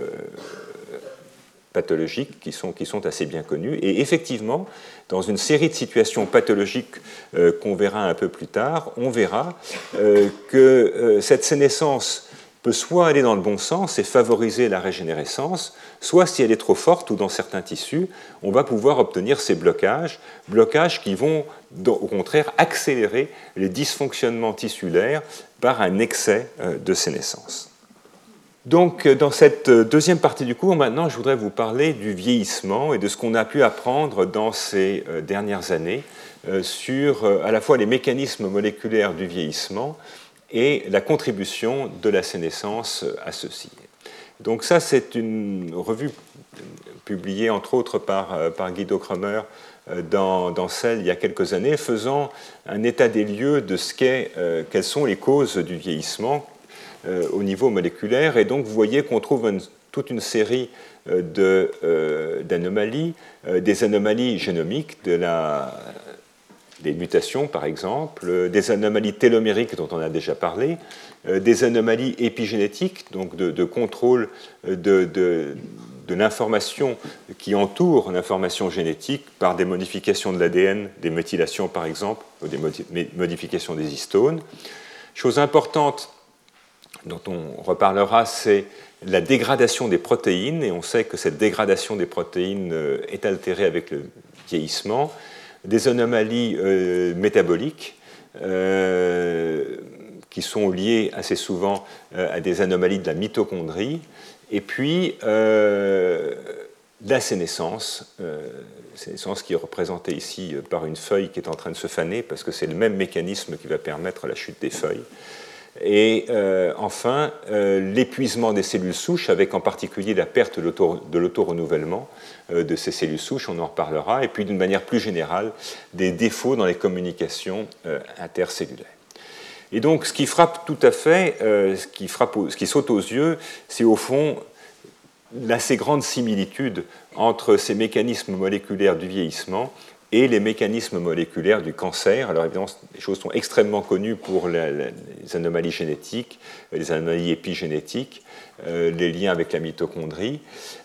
pathologiques qui sont assez bien connus. Et effectivement, dans une série de situations pathologiques qu'on verra un peu plus tard, on verra que cette sénescence peut soit aller dans le bon sens et favoriser la régénérescence, soit si elle est trop forte ou dans certains tissus, on va pouvoir obtenir ces blocages qui vont au contraire accélérer les dysfonctionnements tissulaires par un excès de sénescence. Donc, dans cette deuxième partie du cours, maintenant, je voudrais vous parler du vieillissement et de ce qu'on a pu apprendre dans ces dernières années sur à la fois les mécanismes moléculaires du vieillissement et la contribution de la sénescence à ceci. Donc ça, c'est une revue publiée entre autres par Guido Krömer dans Cell il y a quelques années, faisant un état des lieux de quelles sont les causes du vieillissement au niveau moléculaire. Et donc vous voyez qu'on trouve toute une série d'anomalies, des anomalies génomiques, des mutations, par exemple, des anomalies télomériques dont on a déjà parlé, des anomalies épigénétiques, donc de contrôle de l'information qui entoure l'information génétique par des modifications de l'ADN, des méthylations, par exemple, ou des modifications des histones. Chose importante, dont on reparlera, c'est la dégradation des protéines, et on sait que cette dégradation des protéines est altérée avec le vieillissement, des anomalies métaboliques qui sont liées assez souvent à des anomalies de la mitochondrie, et puis la sénescence, sénescence qui est représentée ici par une feuille qui est en train de se faner, parce que c'est le même mécanisme qui va permettre la chute des feuilles. Et enfin, l'épuisement des cellules souches, avec en particulier la perte de l'autorenouvellement de ces cellules souches, on en reparlera, et puis d'une manière plus générale, des défauts dans les communications intercellulaires. Et donc, ce qui frappe tout à fait, ce qui saute aux yeux, c'est au fond l'assez grande similitude entre ces mécanismes moléculaires du vieillissement et les mécanismes moléculaires du cancer. Alors évidemment, les choses sont extrêmement connues pour les anomalies génétiques, les anomalies épigénétiques, les liens avec la mitochondrie.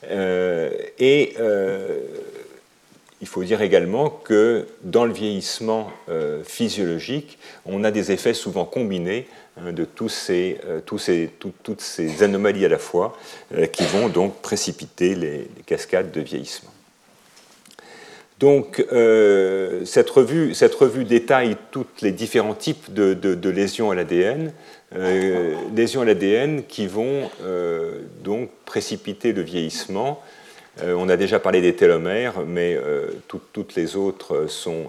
Il faut dire également que dans le vieillissement physiologique, on a des effets souvent combinés de toutes ces anomalies à la fois qui vont donc précipiter les cascades de vieillissement. Donc, cette revue détaille tous les différents types de lésions à l'ADN, lésions à l'ADN qui vont donc précipiter le vieillissement. On a déjà parlé des télomères, mais tous les autres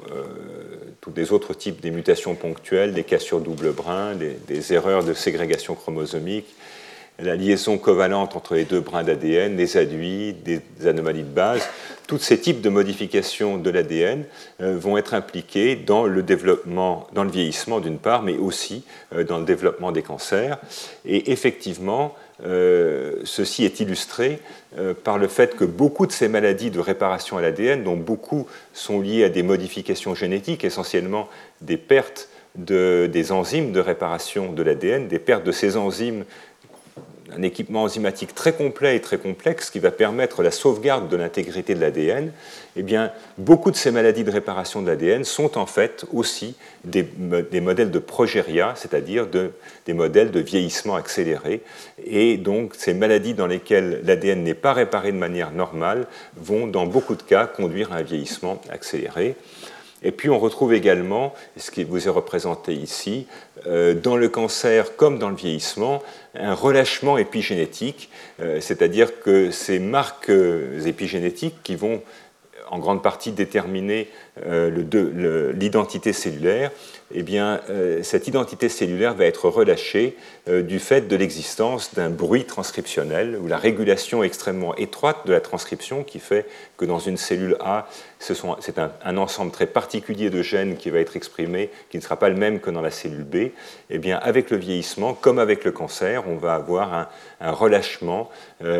types, des mutations ponctuelles, des cassures double brin, des erreurs de ségrégation chromosomique, la liaison covalente entre les deux brins d'ADN, des aduits, des anomalies de base, tous ces types de modifications de l'ADN vont être impliqués dans le développement, dans le vieillissement d'une part, mais aussi dans le développement des cancers. Et effectivement, ceci est illustré par le fait que beaucoup de ces maladies de réparation à l'ADN, dont beaucoup sont liées à des modifications génétiques, essentiellement des pertes des enzymes de réparation de l'ADN, des pertes de ces enzymes, un équipement enzymatique très complet et très complexe qui va permettre la sauvegarde de l'intégrité de l'ADN, eh bien, beaucoup de ces maladies de réparation de l'ADN sont en fait aussi des modèles de progéria, c'est-à-dire des modèles de vieillissement accéléré. Et donc, ces maladies dans lesquelles l'ADN n'est pas réparé de manière normale vont, dans beaucoup de cas, conduire à un vieillissement accéléré. Et puis on retrouve également, ce qui vous est représenté ici, dans le cancer comme dans le vieillissement, un relâchement épigénétique, c'est-à-dire que ces marques épigénétiques qui vont en grande partie déterminer l'identité cellulaire, eh bien, cette identité cellulaire va être relâchée du fait de l'existence d'un bruit transcriptionnel ou la régulation extrêmement étroite de la transcription qui fait que dans une cellule A, c'est un ensemble très particulier de gènes qui va être exprimé, qui ne sera pas le même que dans la cellule B. Eh bien, avec le vieillissement, comme avec le cancer, on va avoir un relâchement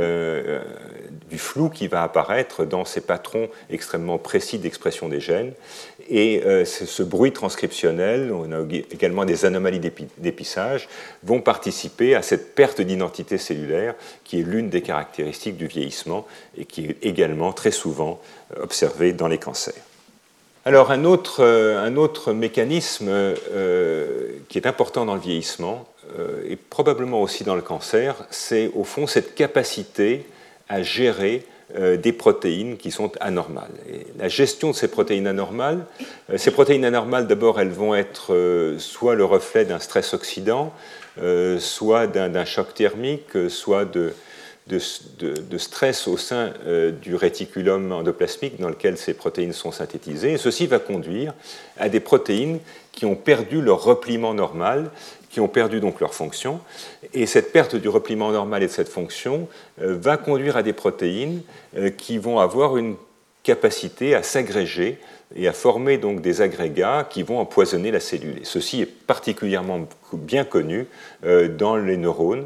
du flou qui va apparaître dans ces patrons extrêmement précis d'expression des gènes. Et ce bruit transcriptionnel, on a également des anomalies d'épissage, vont participer à cette perte d'identité cellulaire qui est l'une des caractéristiques du vieillissement et qui est également très souvent observée dans les cancers. Alors un autre mécanisme qui est important dans le vieillissement et probablement aussi dans le cancer, c'est au fond cette capacité à gérer des protéines qui sont anormales. Et la gestion de ces protéines anormales, d'abord, elles vont être soit le reflet d'un stress oxydant, soit d'un choc thermique, soit de stress au sein du réticulum endoplasmique dans lequel ces protéines sont synthétisées. Et ceci va conduire à des protéines qui ont perdu leur repliement normal, qui ont perdu donc leur fonction. Et cette perte du repliement normal et de cette fonction va conduire à des protéines qui vont avoir une capacité à s'agréger et à former donc des agrégats qui vont empoisonner la cellule. Et ceci est particulièrement bien connu dans les neurones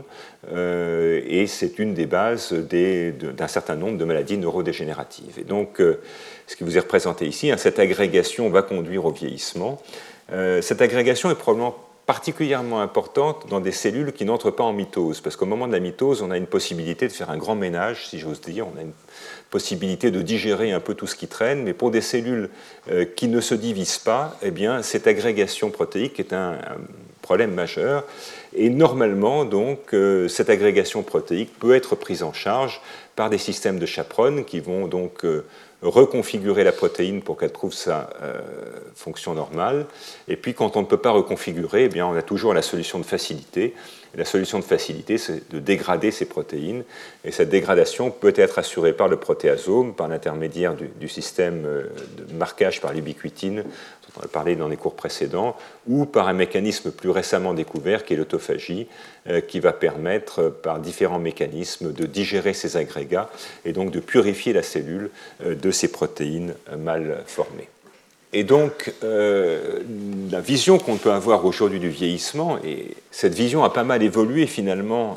et c'est une des bases d'un certain nombre de maladies neurodégénératives. Et donc, ce qui vous est représenté ici, cette agrégation va conduire au vieillissement. Cette agrégation est probablement particulièrement importante dans des cellules qui n'entrent pas en mitose, parce qu'au moment de la mitose, on a une possibilité de faire un grand ménage, si j'ose dire, on a une possibilité de digérer un peu tout ce qui traîne, mais pour des cellules qui ne se divisent pas, eh bien, cette agrégation protéique est un problème majeur. Et normalement, donc, cette agrégation protéique peut être prise en charge par des systèmes de chaperones qui vont donc reconfigurer la protéine pour qu'elle trouve sa fonction normale. Et puis, quand on ne peut pas reconfigurer, eh bien, on a toujours la solution de facilité. Et la solution de facilité, c'est de dégrader ces protéines. Et cette dégradation peut être assurée par le protéasome, par l'intermédiaire du système de marquage par l'ubiquitine, dont on a parlé dans les cours précédents, ou par un mécanisme plus récemment découvert, qui est l'autophagie, qui va permettre, par différents mécanismes, de digérer ces agrégats et donc de purifier la cellule de ces protéines mal formées. Et donc, la vision qu'on peut avoir aujourd'hui du vieillissement, et cette vision a pas mal évolué finalement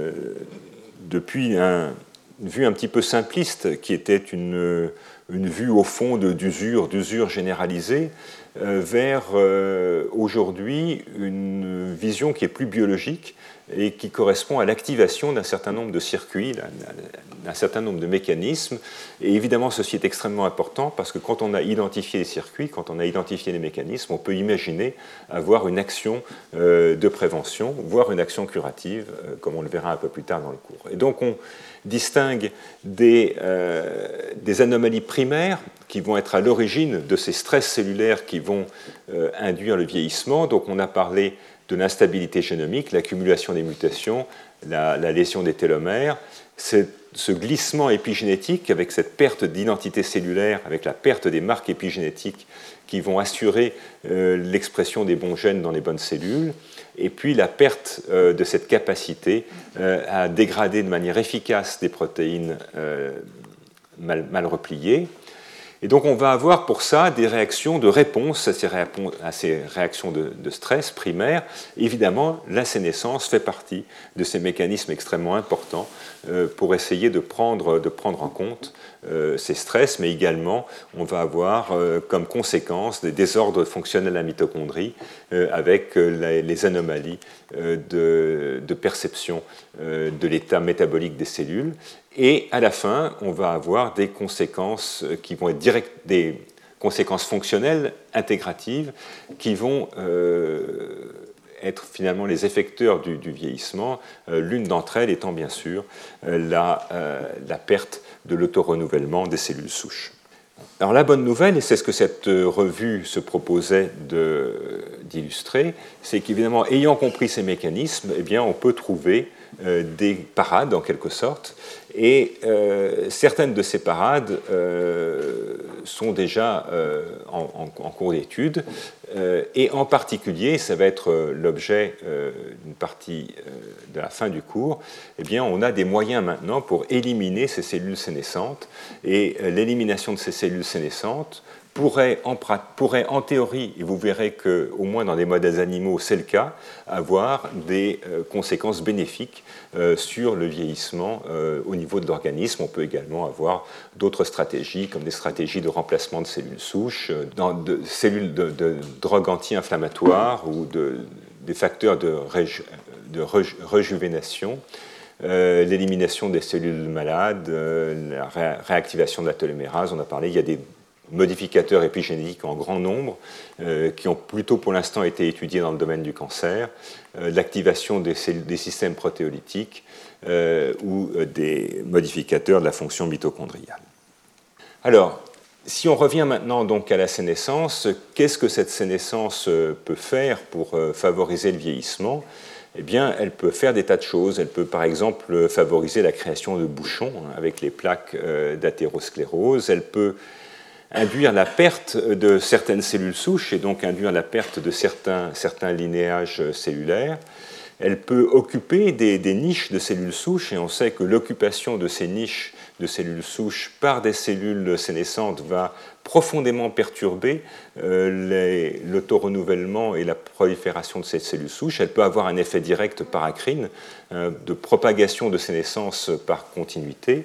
depuis une vue un petit peu simpliste, qui était une vue au fond d'usure généralisée, vers aujourd'hui une vision qui est plus biologique et qui correspond à l'activation d'un certain nombre de circuits, d'un certain nombre de mécanismes. Et évidemment, ceci est extrêmement important parce que quand on a identifié les circuits, quand on a identifié les mécanismes, on peut imaginer avoir une action de prévention, voire une action curative, comme on le verra un peu plus tard dans le cours. Et donc, on distingue des anomalies primaires qui vont être à l'origine de ces stress cellulaires qui vont induire le vieillissement. Donc, on a parlé de l'instabilité génomique, l'accumulation des mutations, la lésion des télomères, ce glissement épigénétique avec cette perte d'identité cellulaire, avec la perte des marques épigénétiques qui vont assurer l'expression des bons gènes dans les bonnes cellules, et puis la perte de cette capacité à dégrader de manière efficace des protéines mal repliées. Et donc on va avoir pour ça des réactions de réponse à ces réactions de stress primaires. Évidemment, la sénescence fait partie de ces mécanismes extrêmement importants pour essayer de prendre en compte ces stress, mais également on va avoir comme conséquence des désordres fonctionnels à la mitochondrie avec les anomalies de perception de l'état métabolique des cellules. Et à la fin, on va avoir des conséquences qui vont être des conséquences fonctionnelles intégratives qui vont être finalement les effecteurs du vieillissement, l'une d'entre elles étant bien sûr la perte de l'autorenouvellement des cellules souches. Alors la bonne nouvelle, et c'est ce que cette revue se proposait d'illustrer, c'est qu'évidemment, ayant compris ces mécanismes, eh bien, on peut trouver des parades en quelque sorte, et certaines de ces parades sont déjà en cours d'étude, et en particulier, ça va être l'objet d'une partie de la fin du cours, eh bien, on a des moyens maintenant pour éliminer ces cellules sénescentes, et l'élimination de ces cellules sénescentes pourrait en théorie, et vous verrez qu'au moins dans des modèles animaux c'est le cas, avoir des conséquences bénéfiques sur le vieillissement au niveau de l'organisme. On peut également avoir d'autres stratégies, comme des stratégies de remplacement de cellules souches, de cellules de drogues anti-inflammatoires ou des facteurs de rejuvénation. L'élimination des cellules malades, la réactivation de la télomérase, on a parlé, il y a des modificateurs épigénétiques en grand nombre, qui ont plutôt pour l'instant été étudiés dans le domaine du cancer, l'activation des systèmes protéolytiques ou des modificateurs de la fonction mitochondriale. Alors, si on revient maintenant donc à la sénescence, qu'est-ce que cette sénescence peut faire pour favoriser le vieillissement ? Eh bien, elle peut faire des tas de choses. Elle peut, par exemple, favoriser la création de bouchons avec les plaques d'athérosclérose. Elle peut induire la perte de certaines cellules souches et donc induire la perte de certains linéages cellulaires. Elle peut occuper des niches de cellules souches, et on sait que l'occupation de ces niches de cellules souches par des cellules sénescentes va profondément perturber l'autorenouvellement et la prolifération de ces cellules souches. Elle peut avoir un effet direct paracrine de propagation de sénescence par continuité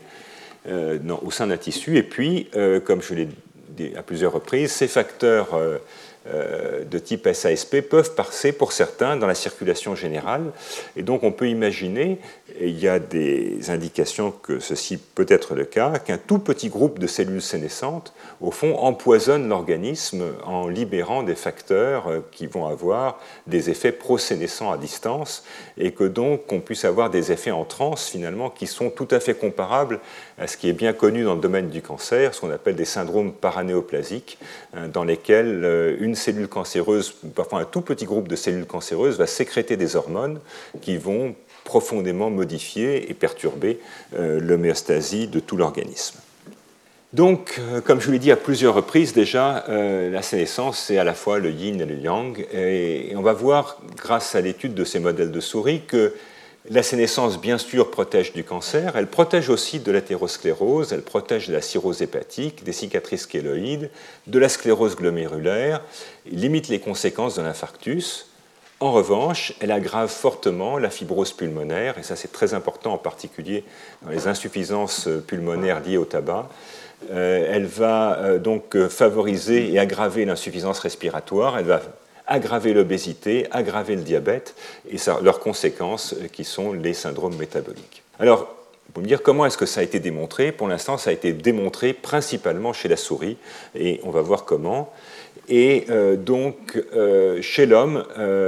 au sein d'un tissu. Et puis, comme je l'ai dit à plusieurs reprises, ces facteurs de type SASP peuvent passer pour certains dans la circulation générale. Et donc on peut imaginer, et il y a des indications que ceci peut être le cas, qu'un tout petit groupe de cellules sénescentes, au fond, empoisonne l'organisme en libérant des facteurs qui vont avoir des effets prosénescents à distance, et que donc on puisse avoir des effets en transe finalement qui sont tout à fait comparables à ce qui est bien connu dans le domaine du cancer, ce qu'on appelle des syndromes paranéoplasiques, dans lesquels une cellule cancéreuse, parfois un tout petit groupe de cellules cancéreuses, va sécréter des hormones qui vont profondément modifier et perturber l'homéostasie de tout l'organisme. Donc, comme je vous l'ai dit à plusieurs reprises déjà, la sénescence, c'est à la fois le yin et le yang, et on va voir, grâce à l'étude de ces modèles de souris, que la sénescence, bien sûr, protège du cancer, elle protège aussi de l'athérosclérose, elle protège de la cirrhose hépatique, des cicatrices kéloïdes, de la sclérose glomérulaire, limite les conséquences de l'infarctus. En revanche, elle aggrave fortement la fibrose pulmonaire, et ça c'est très important en particulier dans les insuffisances pulmonaires liées au tabac. Elle va donc favoriser et aggraver l'insuffisance respiratoire, elle va aggraver l'obésité, aggraver le diabète et leurs conséquences qui sont les syndromes métaboliques. Alors, vous me dire comment est-ce que ça a été démontré? Pour l'instant, ça a été démontré principalement chez la souris et on va voir comment. Et donc, chez l'homme,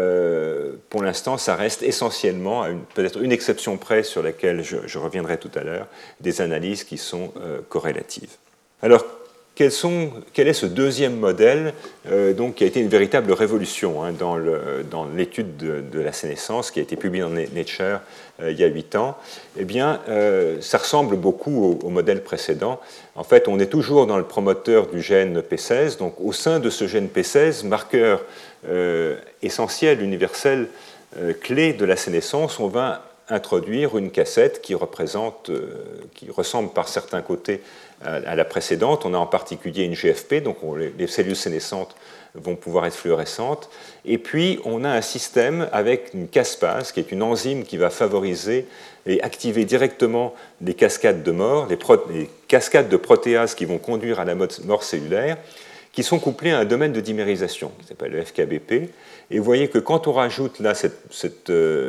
pour l'instant, ça reste essentiellement, à peut-être une exception près sur laquelle je reviendrai tout à l'heure, des analyses qui sont corrélatives. Alors, quel est ce deuxième modèle donc, qui a été une véritable révolution dans l'étude de la sénescence qui a été publiée dans Nature il y a 8 ans? Eh bien, ça ressemble beaucoup au modèle précédent. En fait, on est toujours dans le promoteur du gène P16. Donc, au sein de ce gène P16, marqueur essentiel, universel, clé de la sénescence, on va introduire une cassette qui ressemble par certains côtés à la précédente. On a en particulier une GFP, donc les cellules sénescentes vont pouvoir être fluorescentes. Et puis, on a un système avec une caspase, qui est une enzyme qui va favoriser et activer directement les cascades de mort, les cascades de protéases qui vont conduire à la mort cellulaire, qui sont couplées à un domaine de dimérisation, qui s'appelle le FKBP. Et vous voyez que quand on rajoute là cette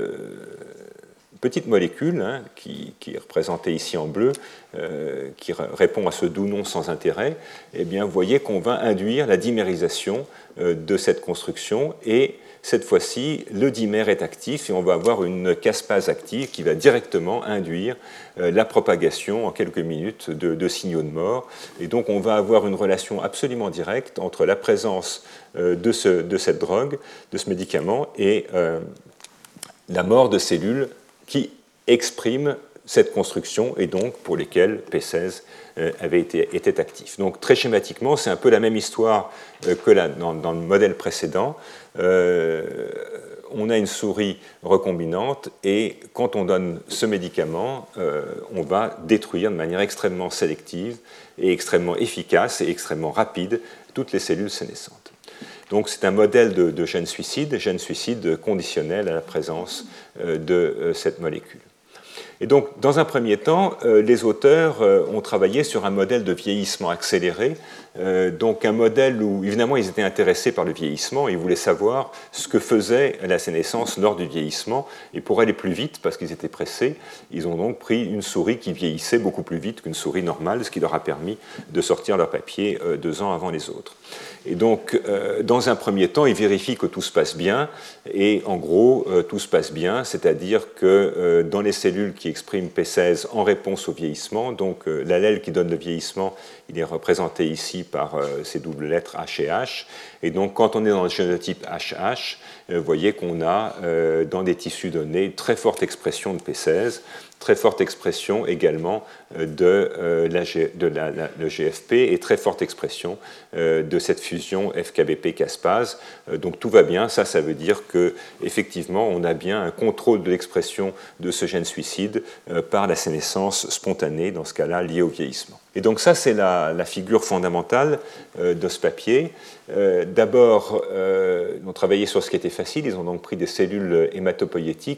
petite molécule qui est représentée ici en bleu, qui répond à ce doux nom sans intérêt, eh bien, vous voyez qu'on va induire la dimérisation de cette construction et cette fois-ci, le dimère est actif et on va avoir une caspase active qui va directement induire la propagation en quelques minutes de signaux de mort. Et donc, on va avoir une relation absolument directe entre la présence de cette drogue, de ce médicament, et la mort de cellules qui expriment cette construction et donc pour lesquelles P16 était actif. Donc très schématiquement, c'est un peu la même histoire que dans le modèle précédent. On a une souris recombinante et quand on donne ce médicament, on va détruire de manière extrêmement sélective et extrêmement efficace et extrêmement rapide toutes les cellules sénescentes. Donc c'est un modèle de gène suicide conditionnel à la présence de cette molécule. Et donc, dans un premier temps, les auteurs ont travaillé sur un modèle de vieillissement accéléré, donc un modèle où, évidemment, ils étaient intéressés par le vieillissement, ils voulaient savoir ce que faisait la sénescence lors du vieillissement, et pour aller plus vite, parce qu'ils étaient pressés, ils ont donc pris une souris qui vieillissait beaucoup plus vite qu'une souris normale, ce qui leur a permis de sortir leur papier 2 ans avant les autres. Et donc, dans un premier temps, ils vérifient que tout se passe bien, et en gros, tout se passe bien, c'est-à-dire que dans les cellules qui expriment P16 en réponse au vieillissement, donc l'allèle qui donne le vieillissement, il est représenté ici par ces doubles lettres H et H, et donc quand on est dans le génotype HH, vous voyez qu'on a dans des tissus donnés très forte expression de P16, très forte expression également de le GFP et très forte expression de cette fusion FKBP-caspase. Donc tout va bien, ça veut dire qu'effectivement on a bien un contrôle de l'expression de ce gène suicide par la sénescence spontanée, dans ce cas-là liée au vieillissement. Et donc ça c'est la figure fondamentale de ce papier. D'abord, ils ont travaillé sur ce qui était facile, ils ont donc pris des cellules hématopoïétiques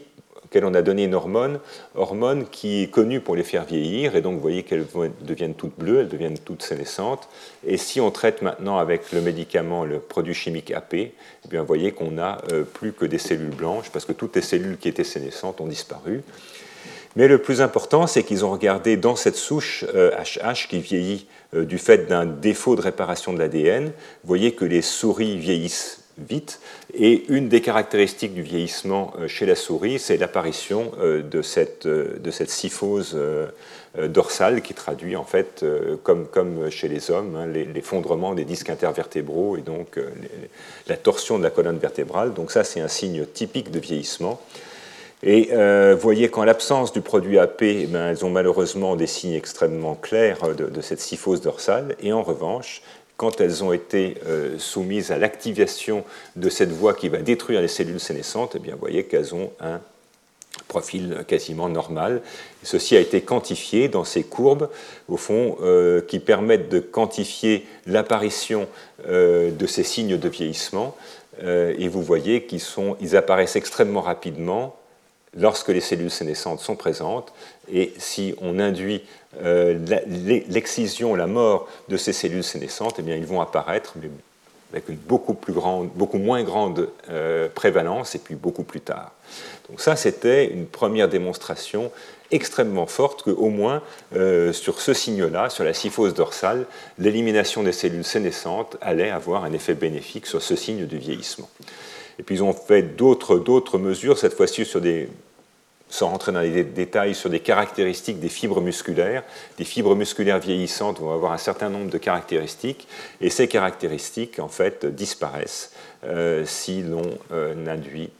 auxquelles on a donné une hormone qui est connue pour les faire vieillir, et donc vous voyez qu'elles deviennent toutes bleues, elles deviennent toutes sénescentes. Et si on traite maintenant avec le médicament, le produit chimique AP, eh bien vous voyez qu'on n'a plus que des cellules blanches, parce que toutes les cellules qui étaient sénescentes ont disparu. Mais le plus important, c'est qu'ils ont regardé dans cette souche HH qui vieillit du fait d'un défaut de réparation de l'ADN, vous voyez que les souris vieillissent vite, et une des caractéristiques du vieillissement chez la souris, c'est l'apparition de cette syphose dorsale qui traduit en fait, comme chez les hommes, hein, l'effondrement des disques intervertébraux et donc la torsion de la colonne vertébrale. Donc ça, c'est un signe typique de vieillissement. Et vous voyez qu'en l'absence du produit AP, eh bien, elles ont malheureusement des signes extrêmement clairs de cette syphose dorsale, et en revanche, quand elles ont été soumises à l'activation de cette voie qui va détruire les cellules sénescentes, eh bien, vous voyez qu'elles ont un profil quasiment normal. Et ceci a été quantifié dans ces courbes, au fond, qui permettent de quantifier l'apparition de ces signes de vieillissement. Et vous voyez qu'ils apparaissent extrêmement rapidement lorsque les cellules sénescentes sont présentes, et si on induit l'excision, la mort de ces cellules sénescentes, eh bien, ils vont apparaître, mais avec une beaucoup moins grande prévalence, et puis beaucoup plus tard. Donc ça, c'était une première démonstration extrêmement forte qu'au moins, sur ce signe-là, sur la syphose dorsale, l'élimination des cellules sénescentes allait avoir un effet bénéfique sur ce signe du vieillissement. Et puis ils ont fait d'autres mesures, cette fois-ci sans rentrer dans les détails, sur des caractéristiques des fibres musculaires. Des fibres musculaires vieillissantes vont avoir un certain nombre de caractéristiques, et ces caractéristiques, en fait, disparaissent si l'on induit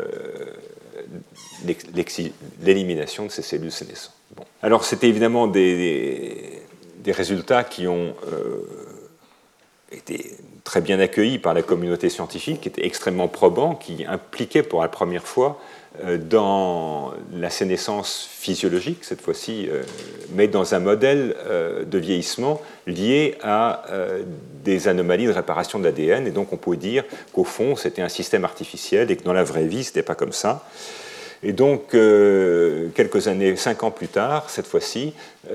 l'élimination de ces cellules sénescentes. Bon. Alors, c'était évidemment des résultats qui ont été très bien accueillis par la communauté scientifique, qui étaient extrêmement probants, qui impliquaient pour la première fois dans la sénescence physiologique, cette fois-ci, mais dans un modèle de vieillissement lié à des anomalies de réparation de l'ADN. Et donc on peut dire qu'au fond, c'était un système artificiel et que dans la vraie vie, ce n'était pas comme ça. Et donc, quelques années, 5 ans plus tard, cette fois-ci,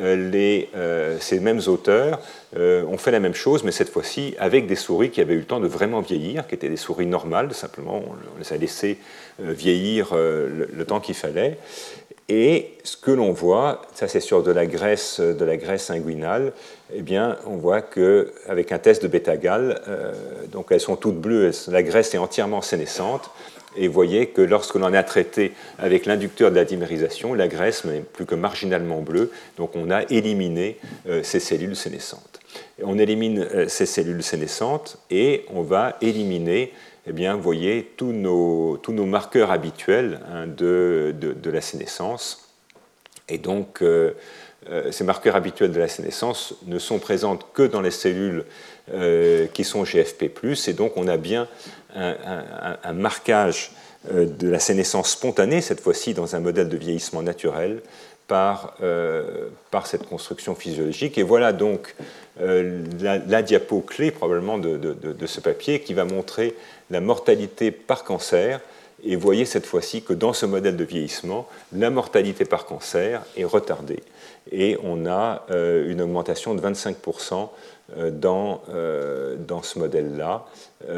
ces mêmes auteurs ont fait la même chose, mais cette fois-ci avec des souris qui avaient eu le temps de vraiment vieillir, qui étaient des souris normales, simplement on les a laissées vieillir le temps qu'il fallait. Et ce que l'on voit, ça c'est sur de la graisse inguinale, eh bien, on voit qu'avec un test de bêta-gal, donc elles sont toutes bleues, la graisse est entièrement sénescente. Et vous voyez que lorsque l'on a traité avec l'inducteur de la dimérisation, la graisse n'est plus que marginalement bleue, donc on a éliminé ces cellules sénescentes. Et on élimine ces cellules sénescentes et on va éliminer, eh bien, vous voyez, tous nos marqueurs habituels, hein, de la sénescence. Et donc, ces marqueurs habituels de la sénescence ne sont présents que dans les cellules qui sont GFP+, et donc on a bien un marquage de la sénescence spontanée, cette fois-ci dans un modèle de vieillissement naturel, par cette construction physiologique. Et voilà donc la diapo clé probablement de ce papier qui va montrer la mortalité par cancer. Et vous voyez cette fois-ci que dans ce modèle de vieillissement, la mortalité par cancer est retardée. Et on a une augmentation de 25% dans ce modèle-là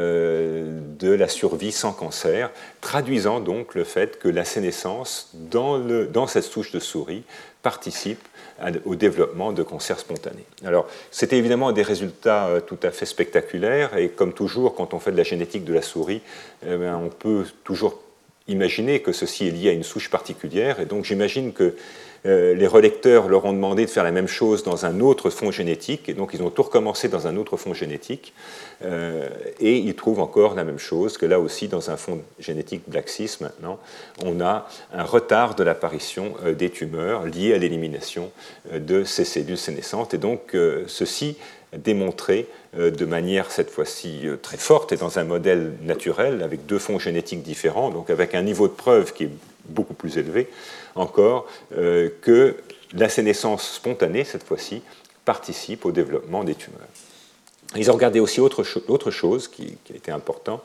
de la survie sans cancer, traduisant donc le fait que la sénescence dans cette souche de souris participe au développement de cancers spontanés. Alors, c'était évidemment des résultats tout à fait spectaculaires, et comme toujours, quand on fait de la génétique de la souris, on peut toujours imaginer que ceci est lié à une souche particulière, et donc j'imagine que les relecteurs leur ont demandé de faire la même chose dans un autre fonds génétique, et donc ils ont tout recommencé dans un autre fonds génétique, et ils trouvent encore la même chose, que là aussi, dans un fonds génétique BLAC6 maintenant, on a un retard de l'apparition des tumeurs liées à l'élimination de ces cellules sénescentes, et donc ceci démontré de manière cette fois-ci très forte et dans un modèle naturel avec deux fonds génétiques différents, donc avec un niveau de preuve qui est beaucoup plus élevé encore, que la sénescence spontanée, cette fois-ci, participe au développement des tumeurs. Ils ont regardé aussi autre chose qui a été important,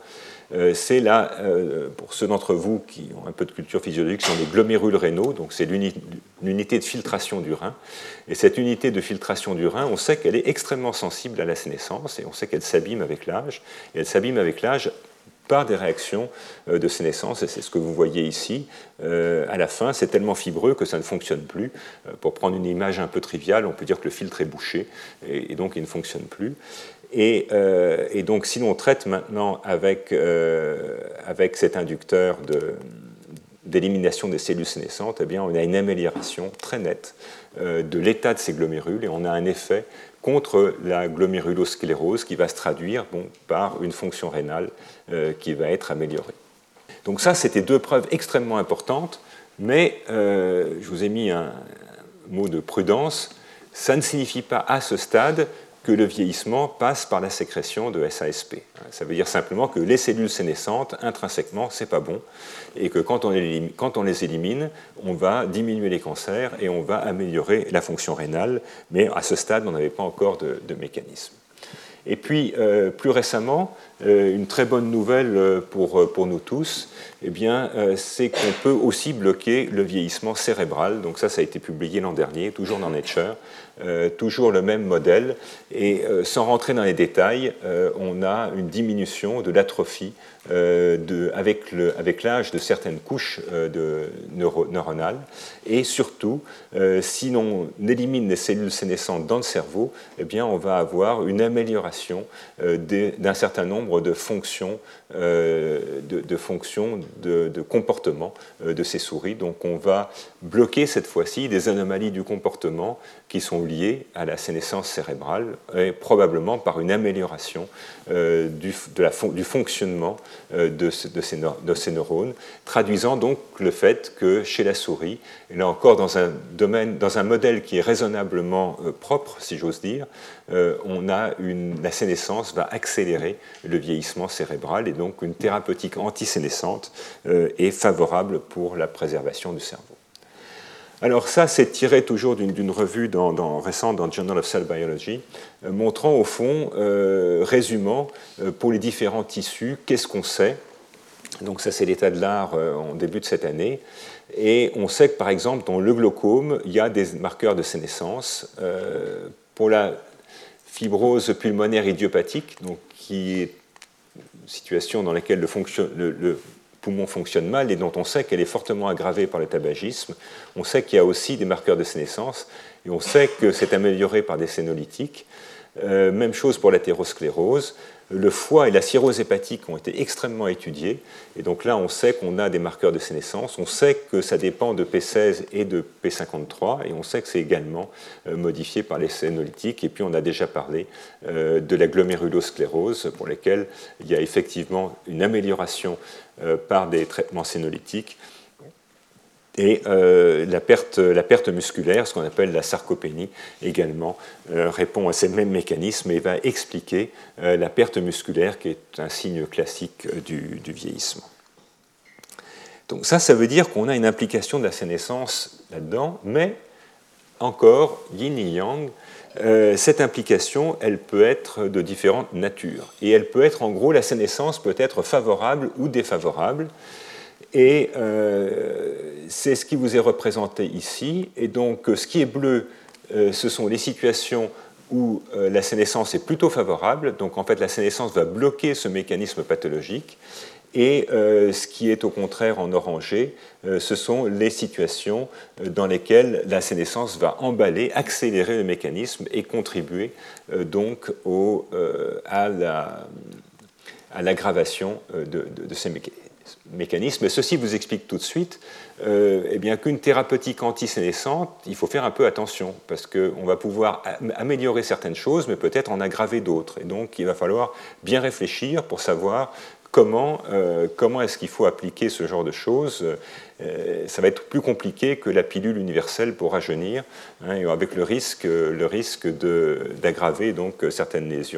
c'est là, pour ceux d'entre vous qui ont un peu de culture physiologique, ce sont les glomérules rénaux, donc c'est l'unité de filtration du rein. Et cette unité de filtration du rein, on sait qu'elle est extrêmement sensible à la sénescence et on sait qu'elle s'abîme avec l'âge. Et elle s'abîme avec l'âge par des réactions de sénescence, et c'est ce que vous voyez ici. À la fin, c'est tellement fibreux que ça ne fonctionne plus. Pour prendre une image un peu triviale, on peut dire que le filtre est bouché, et donc il ne fonctionne plus. Et donc, si l'on traite maintenant avec cet inducteur d'élimination des cellules sénescentes, eh bien, on a une amélioration très nette de l'état de ces glomérules, et on a un effet contre la glomérulosclérose qui va se traduire par une fonction rénale qui va être améliorée. Donc ça, c'était deux preuves extrêmement importantes, mais je vous ai mis un mot de prudence, ça ne signifie pas à ce stade que le vieillissement passe par la sécrétion de SASP. Ça veut dire simplement que les cellules sénescentes, intrinsèquement, c'est pas bon, et que quand on les élimine, on va diminuer les cancers et on va améliorer la fonction rénale, mais à ce stade, on n'avait pas encore de mécanisme. Et puis, plus récemment, une très bonne nouvelle pour nous tous, eh bien, c'est qu'on peut aussi bloquer le vieillissement cérébral. Donc ça a été publié l'an dernier, toujours dans Nature, toujours le même modèle. Et sans rentrer dans les détails, on a une diminution de l'atrophie avec l'âge de certaines couches neuronales. Et surtout, si l'on élimine les cellules sénescentes dans le cerveau, eh bien, on va avoir une amélioration d'un certain nombre de fonctions, de comportement de ces souris. Donc on va bloquer cette fois-ci des anomalies du comportement qui sont liées à la sénescence cérébrale, et probablement par une amélioration du fonctionnement de ces neurones, traduisant donc le fait que chez la souris, et là encore dans un modèle qui est raisonnablement propre, si j'ose dire, la sénescence va accélérer le vieillissement cérébral, et donc une thérapeutique antisénescente est favorable pour la préservation du cerveau. Alors ça, c'est tiré toujours d'une revue récente dans Journal of Cell Biology, montrant au fond, résumant pour les différents tissus, qu'est-ce qu'on sait. Donc ça, c'est l'état de l'art en début de cette année. Et on sait que, par exemple, dans le glaucome, il y a des marqueurs de sénescence. Pour la fibrose pulmonaire idiopathique, donc, qui est une situation dans laquelle le poumon fonctionne mal et dont on sait qu'elle est fortement aggravée par le tabagisme, on sait qu'il y a aussi des marqueurs de sénescence et on sait que c'est amélioré par des sénolytiques. Même chose pour l'athérosclérose. Le foie et la cirrhose hépatique ont été extrêmement étudiés, et donc là on sait qu'on a des marqueurs de sénescence, on sait que ça dépend de P16 et de P53, et on sait que c'est également modifié par les sénolytiques, et puis on a déjà parlé de la glomérulosclérose, pour lesquelles il y a effectivement une amélioration par des traitements sénolytiques, et la perte musculaire, ce qu'on appelle la sarcopénie, également répond à ces mêmes mécanismes et va expliquer la perte musculaire qui est un signe classique du vieillissement. Donc ça veut dire qu'on a une implication de la sénescence là-dedans, mais encore, yin et yang, cette implication, elle peut être de différentes natures. Et elle peut être, en gros, la sénescence peut être favorable ou défavorable. Et c'est ce qui vous est représenté ici. Et donc, ce qui est bleu, ce sont les situations où la sénescence est plutôt favorable. Donc, en fait, la sénescence va bloquer ce mécanisme pathologique. Et ce qui est au contraire en orangé, ce sont les situations dans lesquelles la sénescence va emballer, accélérer le mécanisme et contribuer donc à l'aggravation de ces mécanismes. Et ceci vous explique tout de suite eh bien, qu'une thérapeutique antisénescente, il faut faire un peu attention, parce qu'on va pouvoir améliorer certaines choses, mais peut-être en aggraver d'autres. Et donc, il va falloir bien réfléchir pour savoir comment est-ce qu'il faut appliquer ce genre de choses. Ça va être plus compliqué que la pilule universelle pour rajeunir, hein, avec le risque d'aggraver donc certaines lésions.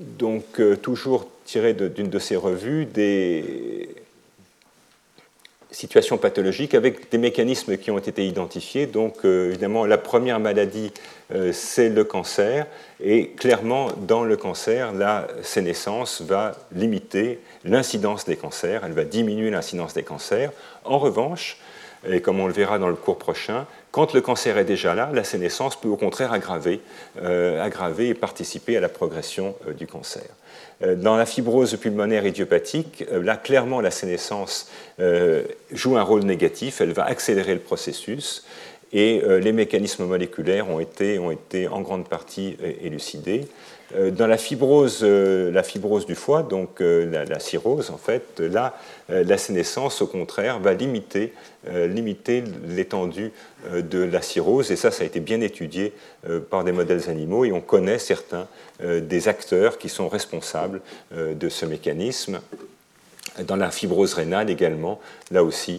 Toujours tiré d'une de ces revues, situation pathologique avec des mécanismes qui ont été identifiés. Donc, évidemment, la première maladie, c'est le cancer. Et clairement, dans le cancer, la sénescence va limiter l'incidence des cancers. Elle va diminuer l'incidence des cancers. En revanche, et comme on le verra dans le cours prochain, quand le cancer est déjà là, la sénescence peut au contraire aggraver et participer à la progression du cancer. Dans la fibrose pulmonaire idiopathique, là, clairement, la sénescence joue un rôle négatif, elle va accélérer le processus, et les mécanismes moléculaires ont été en grande partie élucidés. Dans la fibrose du foie, donc la cirrhose, en fait, là, la sénescence, au contraire, va limiter l'étendue de la cirrhose, et ça a été bien étudié par des modèles animaux, et on connaît certains des acteurs qui sont responsables de ce mécanisme. Dans la fibrose rénale également, là aussi,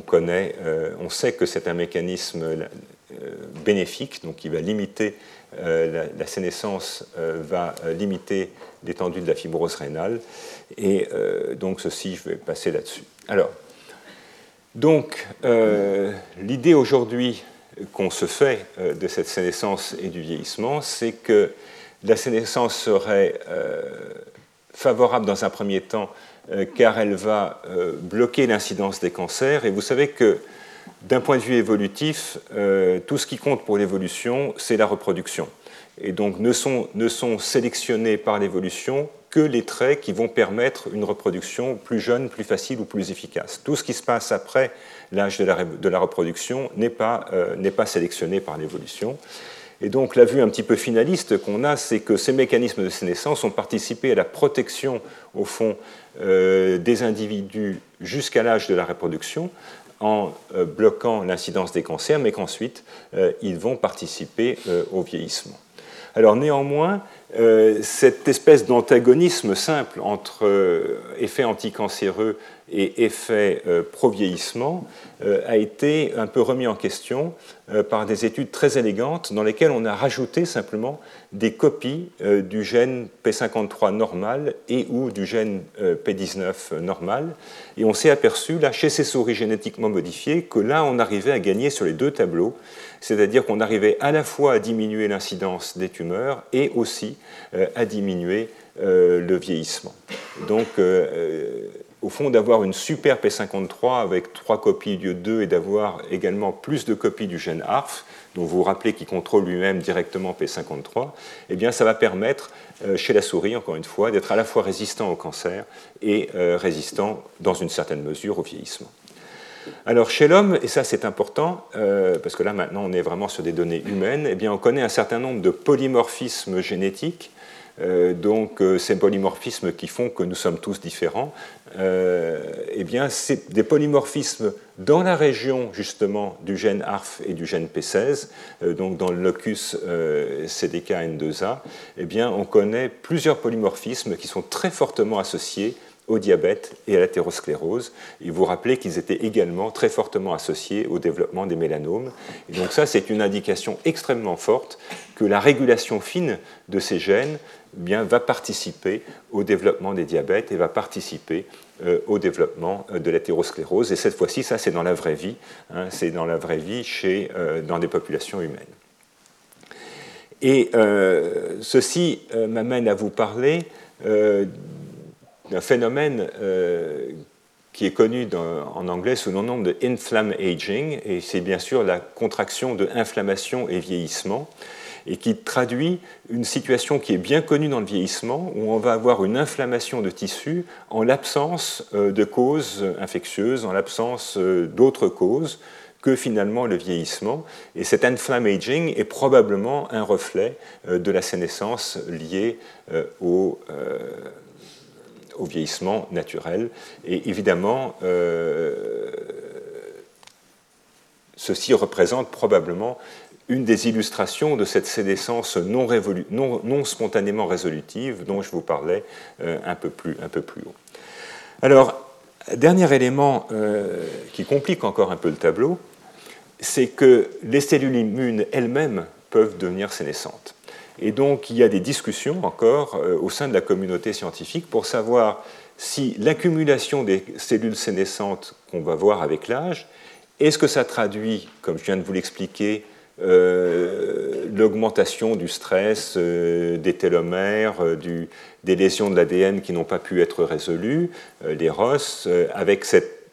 on sait que c'est un mécanisme bénéfique, donc qui va limiter la sénescence, va limiter l'étendue de la fibrose rénale, et donc ceci, je vais passer là-dessus. Alors, donc, l'idée aujourd'hui qu'on se fait de cette sénescence et du vieillissement, c'est que la sénescence serait favorable dans un premier temps car elle va bloquer l'incidence des cancers. Et vous savez que d'un point de vue évolutif, tout ce qui compte pour l'évolution, c'est la reproduction. Et donc ne sont sélectionnés par l'évolution que les traits qui vont permettre une reproduction plus jeune, plus facile ou plus efficace. Tout ce qui se passe après l'âge de la reproduction n'est pas sélectionné par l'évolution. Et donc la vue un petit peu finaliste qu'on a, c'est que ces mécanismes de sénescence ont participé à la protection, au fond, des individus jusqu'à l'âge de la reproduction, en bloquant l'incidence des cancers, mais qu'ensuite, ils vont participer au vieillissement. Alors néanmoins, cette espèce d'antagonisme simple entre effet anticancéreux et effet pro-vieillissement a été un peu remis en question par des études très élégantes dans lesquelles on a rajouté simplement des copies du gène P53 normal et ou du gène P19 normal. Et on s'est aperçu, là, chez ces souris génétiquement modifiées, que là, on arrivait à gagner sur les deux tableaux, c'est-à-dire qu'on arrivait à la fois à diminuer l'incidence des tumeurs et aussi à diminuer le vieillissement. Donc, au fond, d'avoir une super P53 avec 3 copies du 2 et d'avoir également plus de copies du gène ARF, dont vous vous rappelez qu'il contrôle lui-même directement P53, eh bien, ça va permettre, chez la souris, encore une fois, d'être à la fois résistant au cancer et résistant, dans une certaine mesure, au vieillissement. Alors, chez l'homme, et ça c'est important, parce que là maintenant on est vraiment sur des données humaines, eh bien, on connaît un certain nombre de polymorphismes génétiques. Donc ces polymorphismes qui font que nous sommes tous différents, eh bien, c'est des polymorphismes dans la région justement du gène ARF et du gène P16, donc dans le locus CDKN2A, eh bien, on connaît plusieurs polymorphismes qui sont très fortement associés au diabète et à l'athérosclérose. Et vous vous rappelez qu'ils étaient également très fortement associés au développement des mélanomes. Et donc ça, c'est une indication extrêmement forte que la régulation fine de ces gènes bien, va participer au développement des diabètes et va participer au développement de l'athérosclérose. Et cette fois-ci, ça, c'est dans la vraie vie. Hein, c'est dans la vraie vie dans des populations humaines. Et ceci m'amène à vous parler d'un phénomène qui est connu en anglais sous le nom de inflamm aging, et c'est bien sûr la contraction de inflammation et vieillissement, et qui traduit une situation qui est bien connue dans le vieillissement, où on va avoir une inflammation de tissu en l'absence de causes infectieuses, en l'absence d'autres causes que finalement le vieillissement. Et cet inflamm aging est probablement un reflet de la sénescence liée au vieillissement naturel. Et évidemment, ceci représente probablement une des illustrations de cette sénescence non spontanément résolutive dont je vous parlais un peu plus haut. Alors, dernier élément qui complique encore un peu le tableau, c'est que les cellules immunes elles-mêmes peuvent devenir sénescentes. Et donc, il y a des discussions encore au sein de la communauté scientifique pour savoir si l'accumulation des cellules sénescentes qu'on va voir avec l'âge, est-ce que ça traduit, comme je viens de vous l'expliquer, l'augmentation du stress, des télomères, des lésions de l'ADN qui n'ont pas pu être résolues, les ROS, avec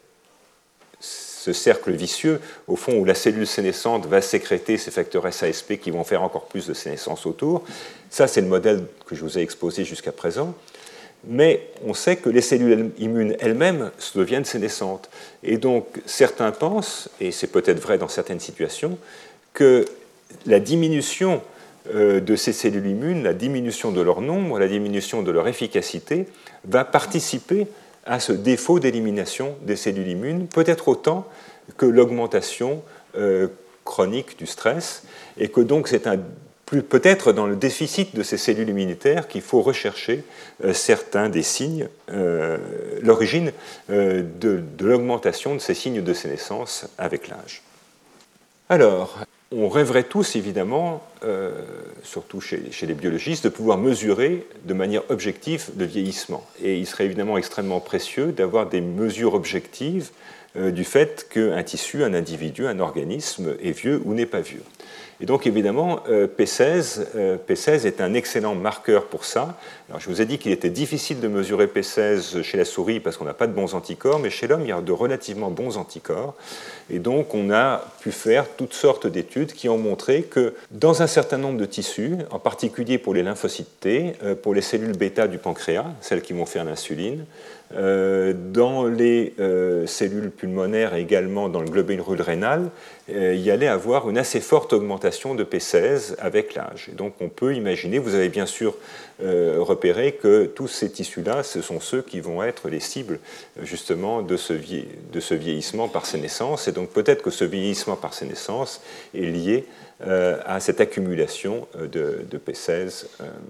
ce cercle vicieux, au fond, où la cellule sénescente va sécréter ces facteurs SASP qui vont faire encore plus de sénescence autour. Ça, c'est le modèle que je vous ai exposé jusqu'à présent. Mais on sait que les cellules immunes elles-mêmes deviennent sénescentes. Et donc, certains pensent, et c'est peut-être vrai dans certaines situations, que la diminution de ces cellules immunes, la diminution de leur nombre, la diminution de leur efficacité, va participer à ce défaut d'élimination des cellules immunes, peut-être autant que l'augmentation chronique du stress, et que donc c'est peut-être dans le déficit de ces cellules immunitaires qu'il faut rechercher certains des signes, l'origine de l'augmentation de ces signes de sénescence avec l'âge. Alors, on rêverait tous, évidemment, surtout chez les biologistes, de pouvoir mesurer de manière objective le vieillissement. Et il serait évidemment extrêmement précieux d'avoir des mesures objectives du fait qu'un tissu, un individu, un organisme est vieux ou n'est pas vieux. Et donc, évidemment, P16 est un excellent marqueur pour ça. Alors, je vous ai dit qu'il était difficile de mesurer P16 chez la souris parce qu'on n'a pas de bons anticorps, mais chez l'homme, il y a de relativement bons anticorps. Et donc, on a pu faire toutes sortes d'études qui ont montré que dans un certain nombre de tissus, en particulier pour les lymphocytes T, pour les cellules bêta du pancréas, celles qui vont faire l'insuline, dans les cellules pulmonaires et également dans le globule rénal, il y allait avoir une assez forte augmentation de P16 avec l'âge. Et donc on peut imaginer, vous avez bien sûr repéré que tous ces tissus-là, ce sont ceux qui vont être les cibles justement de ce vieillissement par sénescence. Et donc peut-être que ce vieillissement par sénescence est lié à cette accumulation de P16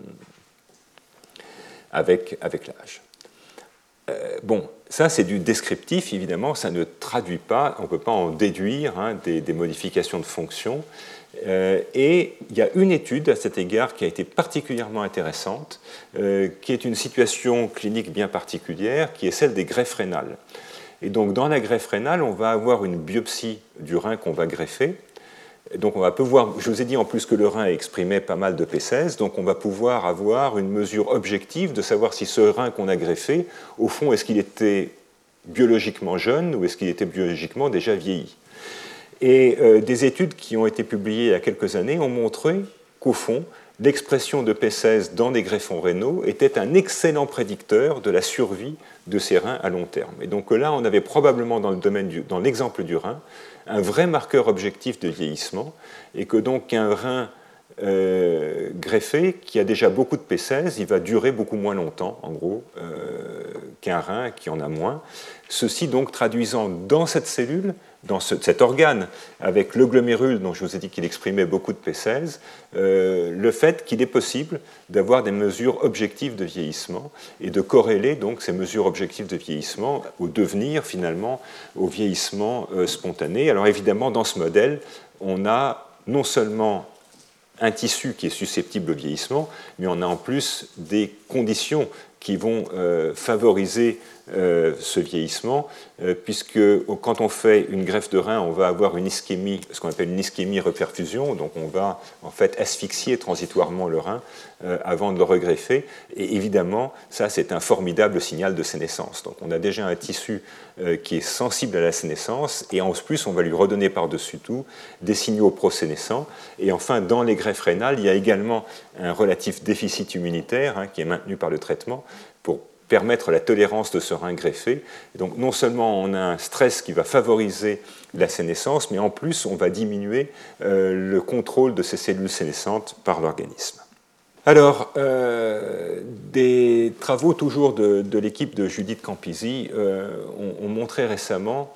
avec l'âge. Bon, ça c'est du descriptif, évidemment, ça ne traduit pas, on ne peut pas en déduire des modifications de fonction. Et il y a une étude à cet égard qui a été particulièrement intéressante, qui est une situation clinique bien particulière, qui est celle des greffes rénales. Et donc dans la greffe rénale, on va avoir une biopsie du rein qu'on va greffer. Donc on va pouvoir, je vous ai dit en plus que le rein exprimait pas mal de P16, donc on va pouvoir avoir une mesure objective de savoir si ce rein qu'on a greffé, au fond, est-ce qu'il était biologiquement jeune ou est-ce qu'il était biologiquement déjà vieilli. Et des études qui ont été publiées il y a quelques années ont montré qu'au fond, l'expression de P16 dans les greffons rénaux était un excellent prédicteur de la survie de ces reins à long terme. Et donc là, on avait probablement dans l'exemple du rein, un vrai marqueur objectif de vieillissement, et que donc un rein greffé qui a déjà beaucoup de P16, il va durer beaucoup moins longtemps, en gros, qu'un rein qui en a moins. Ceci donc traduisant dans cette cellule, dans cet organe, avec le glomérule dont je vous ai dit qu'il exprimait beaucoup de P16, le fait qu'il est possible d'avoir des mesures objectives de vieillissement et de corréler donc ces mesures objectives de vieillissement au devenir, finalement, au vieillissement spontané. Alors évidemment, dans ce modèle, on a non seulement un tissu qui est susceptible au vieillissement, mais on a en plus des conditions qui vont favoriser ce vieillissement, puisque quand on fait une greffe de rein, on va avoir une ischémie, ce qu'on appelle une ischémie-reperfusion, donc on va en fait asphyxier transitoirement le rein avant de le regreffer, et évidemment, ça c'est un formidable signal de sénescence. Donc on a déjà un tissu qui est sensible à la sénescence, et en plus on va lui redonner par-dessus tout des signaux prosénescents, et enfin dans les greffes rénales, il y a également un relatif déficit immunitaire qui est maintenu par le traitement pour permettre la tolérance de ce rein greffé. Et donc non seulement on a un stress qui va favoriser la sénescence, mais en plus on va diminuer le contrôle de ces cellules sénescentes par l'organisme. Alors, des travaux toujours de l'équipe de Judith Campisi ont montré récemment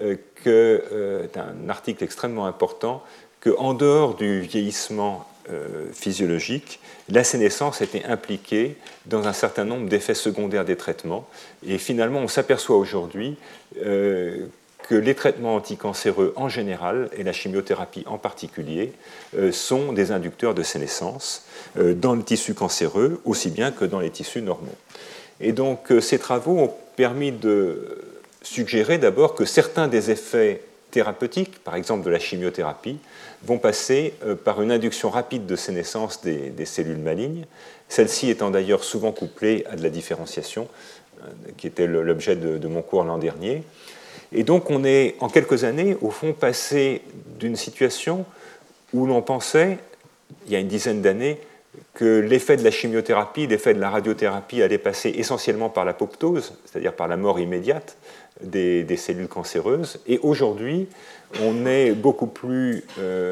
c'est un article extrêmement important, qu'en dehors du vieillissement physiologique, la sénescence était impliquée dans un certain nombre d'effets secondaires des traitements. Et finalement, on s'aperçoit aujourd'hui que les traitements anticancéreux en général, et la chimiothérapie en particulier, sont des inducteurs de sénescence dans le tissu cancéreux, aussi bien que dans les tissus normaux. Et donc ces travaux ont permis de suggérer d'abord que certains des effets thérapeutiques, par exemple de la chimiothérapie, vont passer par une induction rapide de sénescence des cellules malignes, celle-ci étant d'ailleurs souvent couplée à de la différenciation, qui était l'objet de mon cours l'an dernier. Et donc on est en quelques années, au fond, passé d'une situation où l'on pensait, il y a une dizaine d'années, que l'effet de la chimiothérapie, l'effet de la radiothérapie allait passer essentiellement par l'apoptose, c'est-à-dire par la mort immédiate des cellules cancéreuses. Et aujourd'hui, on est beaucoup plus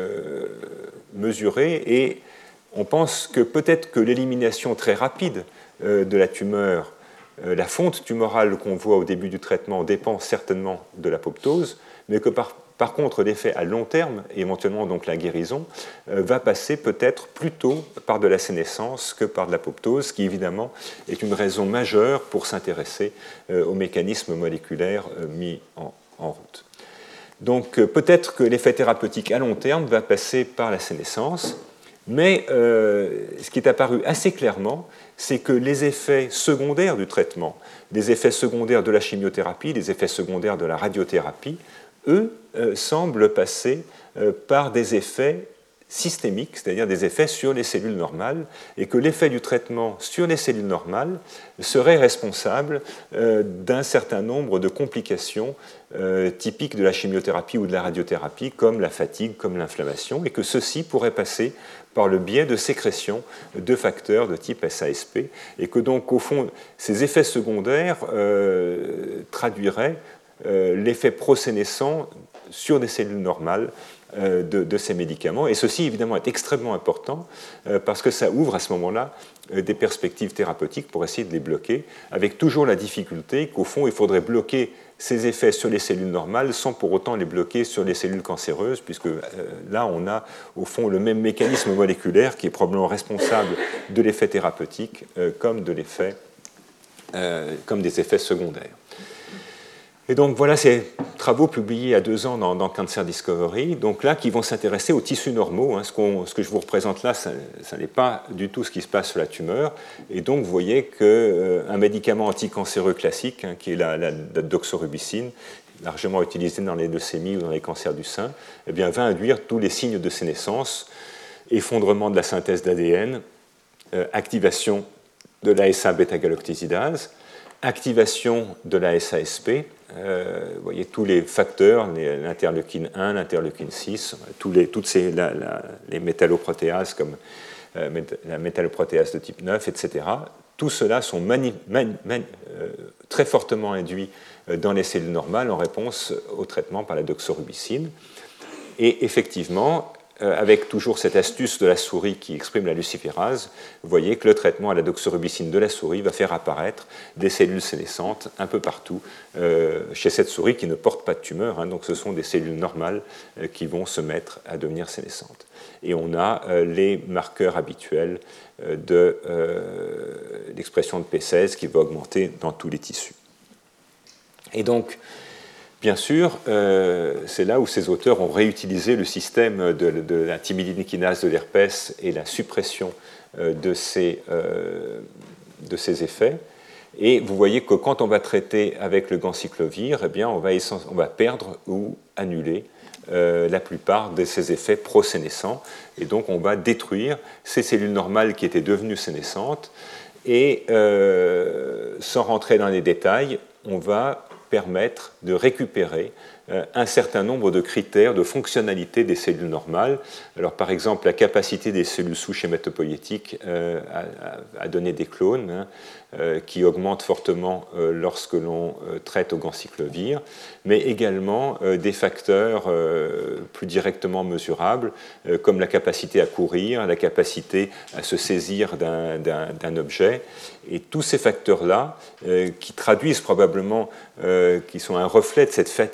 mesuré et on pense que peut-être que l'élimination très rapide de la tumeur, la fonte tumorale qu'on voit au début du traitement dépend certainement de l'apoptose, mais que par contre, l'effet à long terme, et éventuellement donc la guérison, va passer peut-être plutôt par de la sénescence que par de l'apoptose, qui évidemment est une raison majeure pour s'intéresser aux mécanismes moléculaires mis en route. Donc peut-être que l'effet thérapeutique à long terme va passer par la sénescence, mais ce qui est apparu assez clairement, c'est que les effets secondaires du traitement, les effets secondaires de la chimiothérapie, les effets secondaires de la radiothérapie, eux, semblent passer par des effets systémiques, c'est-à-dire des effets sur les cellules normales, et que l'effet du traitement sur les cellules normales serait responsable d'un certain nombre de complications typiques de la chimiothérapie ou de la radiothérapie, comme la fatigue, comme l'inflammation, et que ceci pourrait passer par le biais de sécrétion de facteurs de type SASP, et que donc, au fond, ces effets secondaires traduiraient l'effet prosénescent sur des cellules normales de ces médicaments. Et ceci, évidemment, est extrêmement important parce que ça ouvre à ce moment-là des perspectives thérapeutiques pour essayer de les bloquer, avec toujours la difficulté qu'au fond, il faudrait bloquer ces effets sur les cellules normales sans pour autant les bloquer sur les cellules cancéreuses, puisque là, on a au fond le même mécanisme moléculaire qui est probablement responsable de l'effet thérapeutique comme des effets secondaires. Et donc voilà ces travaux publiés il y a 2 ans dans Cancer Discovery, donc là qui vont s'intéresser aux tissus normaux. Ce que je vous représente là, ça n'est pas du tout ce qui se passe sur la tumeur. Et donc vous voyez qu'un médicament anticancéreux classique, qui est la doxorubicine, largement utilisé dans les leucémies ou dans les cancers du sein, eh bien, va induire tous les signes de sénescence, effondrement de la synthèse d'ADN, activation de la SA-bêta-galactosidase, activation de la SASP, vous voyez tous les facteurs, l'interleukine 1, l'interleukine 6, toutes les métalloprotéases comme la métalloprotéase de type 9, etc. Tout cela sont très fortement induits dans les cellules normales en réponse au traitement par la doxorubicine. Et effectivement, avec toujours cette astuce de la souris qui exprime la luciférase, vous voyez que le traitement à la doxorubicine de la souris va faire apparaître des cellules sénescentes un peu partout chez cette souris qui ne porte pas de tumeur, donc ce sont des cellules normales qui vont se mettre à devenir sénescentes. Et on a les marqueurs habituels de l'expression de P16 qui va augmenter dans tous les tissus. Et donc, bien sûr, c'est là où ces auteurs ont réutilisé le système de la thymidine kinase de l'herpès et la suppression de ces effets. Et vous voyez que quand on va traiter avec le ganciclovir, eh bien, on va perdre ou annuler la plupart de ces effets prosénescents. Et donc, on va détruire ces cellules normales qui étaient devenues sénescentes. Et sans rentrer dans les détails, on va permettre de récupérer un certain nombre de critères de fonctionnalité des cellules normales. Alors, par exemple, la capacité des cellules souches hématopoïétiques à donner des clones, qui augmente fortement lorsque l'on traite au ganciclovir, mais également des facteurs plus directement mesurables, comme la capacité à courir, la capacité à se saisir d'un objet. Et tous ces facteurs-là, qui traduisent probablement, qui sont un reflet de cette fatigue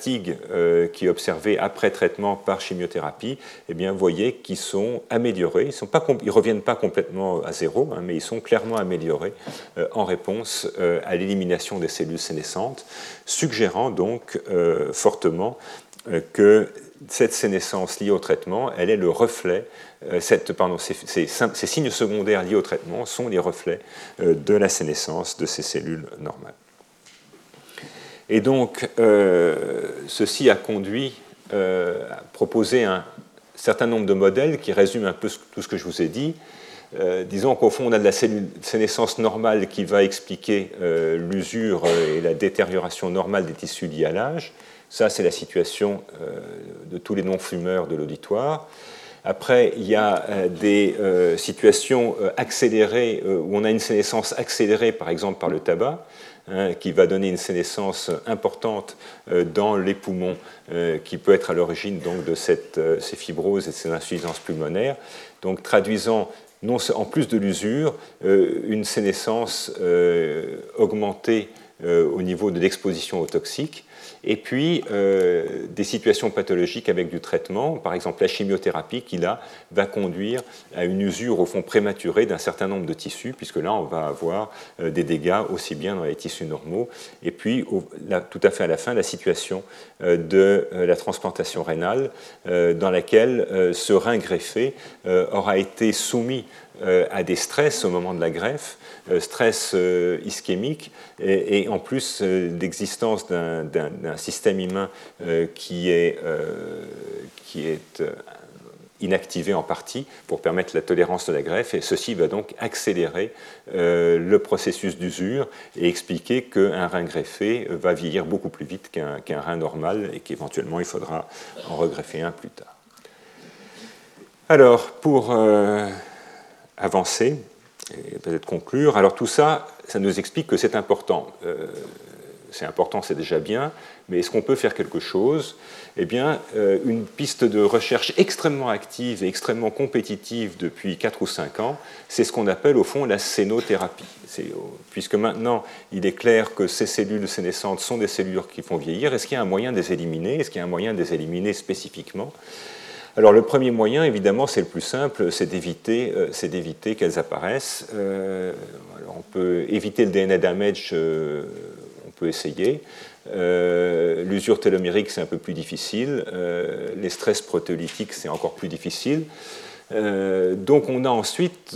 qui est observé après traitement par chimiothérapie, eh bien, vous voyez qu'ils sont améliorés. Ils ne reviennent pas complètement à zéro, mais ils sont clairement améliorés en réponse à l'élimination des cellules sénescentes, suggérant donc fortement que cette sénescence liée au traitement, elle est le reflet, ces signes secondaires liés au traitement sont les reflets de la sénescence de ces cellules normales. Et donc, ceci a conduit à proposer un certain nombre de modèles qui résument un peu tout ce que je vous ai dit. Disons qu'au fond, on a de la sénescence normale qui va expliquer l'usure et la détérioration normale des tissus liés à l'âge. Ça, c'est la situation de tous les non-fumeurs de l'auditoire. Après, il y a des situations accélérées où on a une sénescence accélérée, par exemple par le tabac, qui va donner une sénescence importante dans les poumons, qui peut être à l'origine donc, de ces fibroses et de ces insuffisances pulmonaires. Donc, traduisant en plus de l'usure, une sénescence augmentée au niveau de l'exposition aux toxiques, et puis des situations pathologiques avec du traitement, par exemple la chimiothérapie qui là va conduire à une usure au fond prématurée d'un certain nombre de tissus, puisque là on va avoir des dégâts aussi bien dans les tissus normaux, et puis tout à fait à la fin la situation de la transplantation rénale dans laquelle ce rein greffé aura été soumis à des stress au moment de la greffe, stress ischémique, et en plus l'existence d'un système humain qui est inactivé en partie pour permettre la tolérance de la greffe, et ceci va donc accélérer le processus d'usure et expliquer qu'un rein greffé va vieillir beaucoup plus vite qu'un rein normal et qu'éventuellement il faudra en regreffer un plus tard. Alors, pour avancer et peut-être conclure. Alors tout ça, ça nous explique que c'est important. C'est important, c'est déjà bien, mais est-ce qu'on peut faire quelque chose ? Eh bien, une piste de recherche extrêmement active et extrêmement compétitive depuis 4 ou 5 ans, c'est ce qu'on appelle au fond la sénothérapie. Puisque maintenant, il est clair que ces cellules sénescentes sont des cellules qui font vieillir, est-ce qu'il y a un moyen de les éliminer ? Est-ce qu'il y a un moyen de les éliminer spécifiquement ? Alors le premier moyen, évidemment, c'est le plus simple, c'est d'éviter qu'elles apparaissent. Alors, on peut éviter le DNA damage, on peut essayer. L'usure télomérique, c'est un peu plus difficile. Les stress protéolytiques, c'est encore plus difficile. Donc on a ensuite,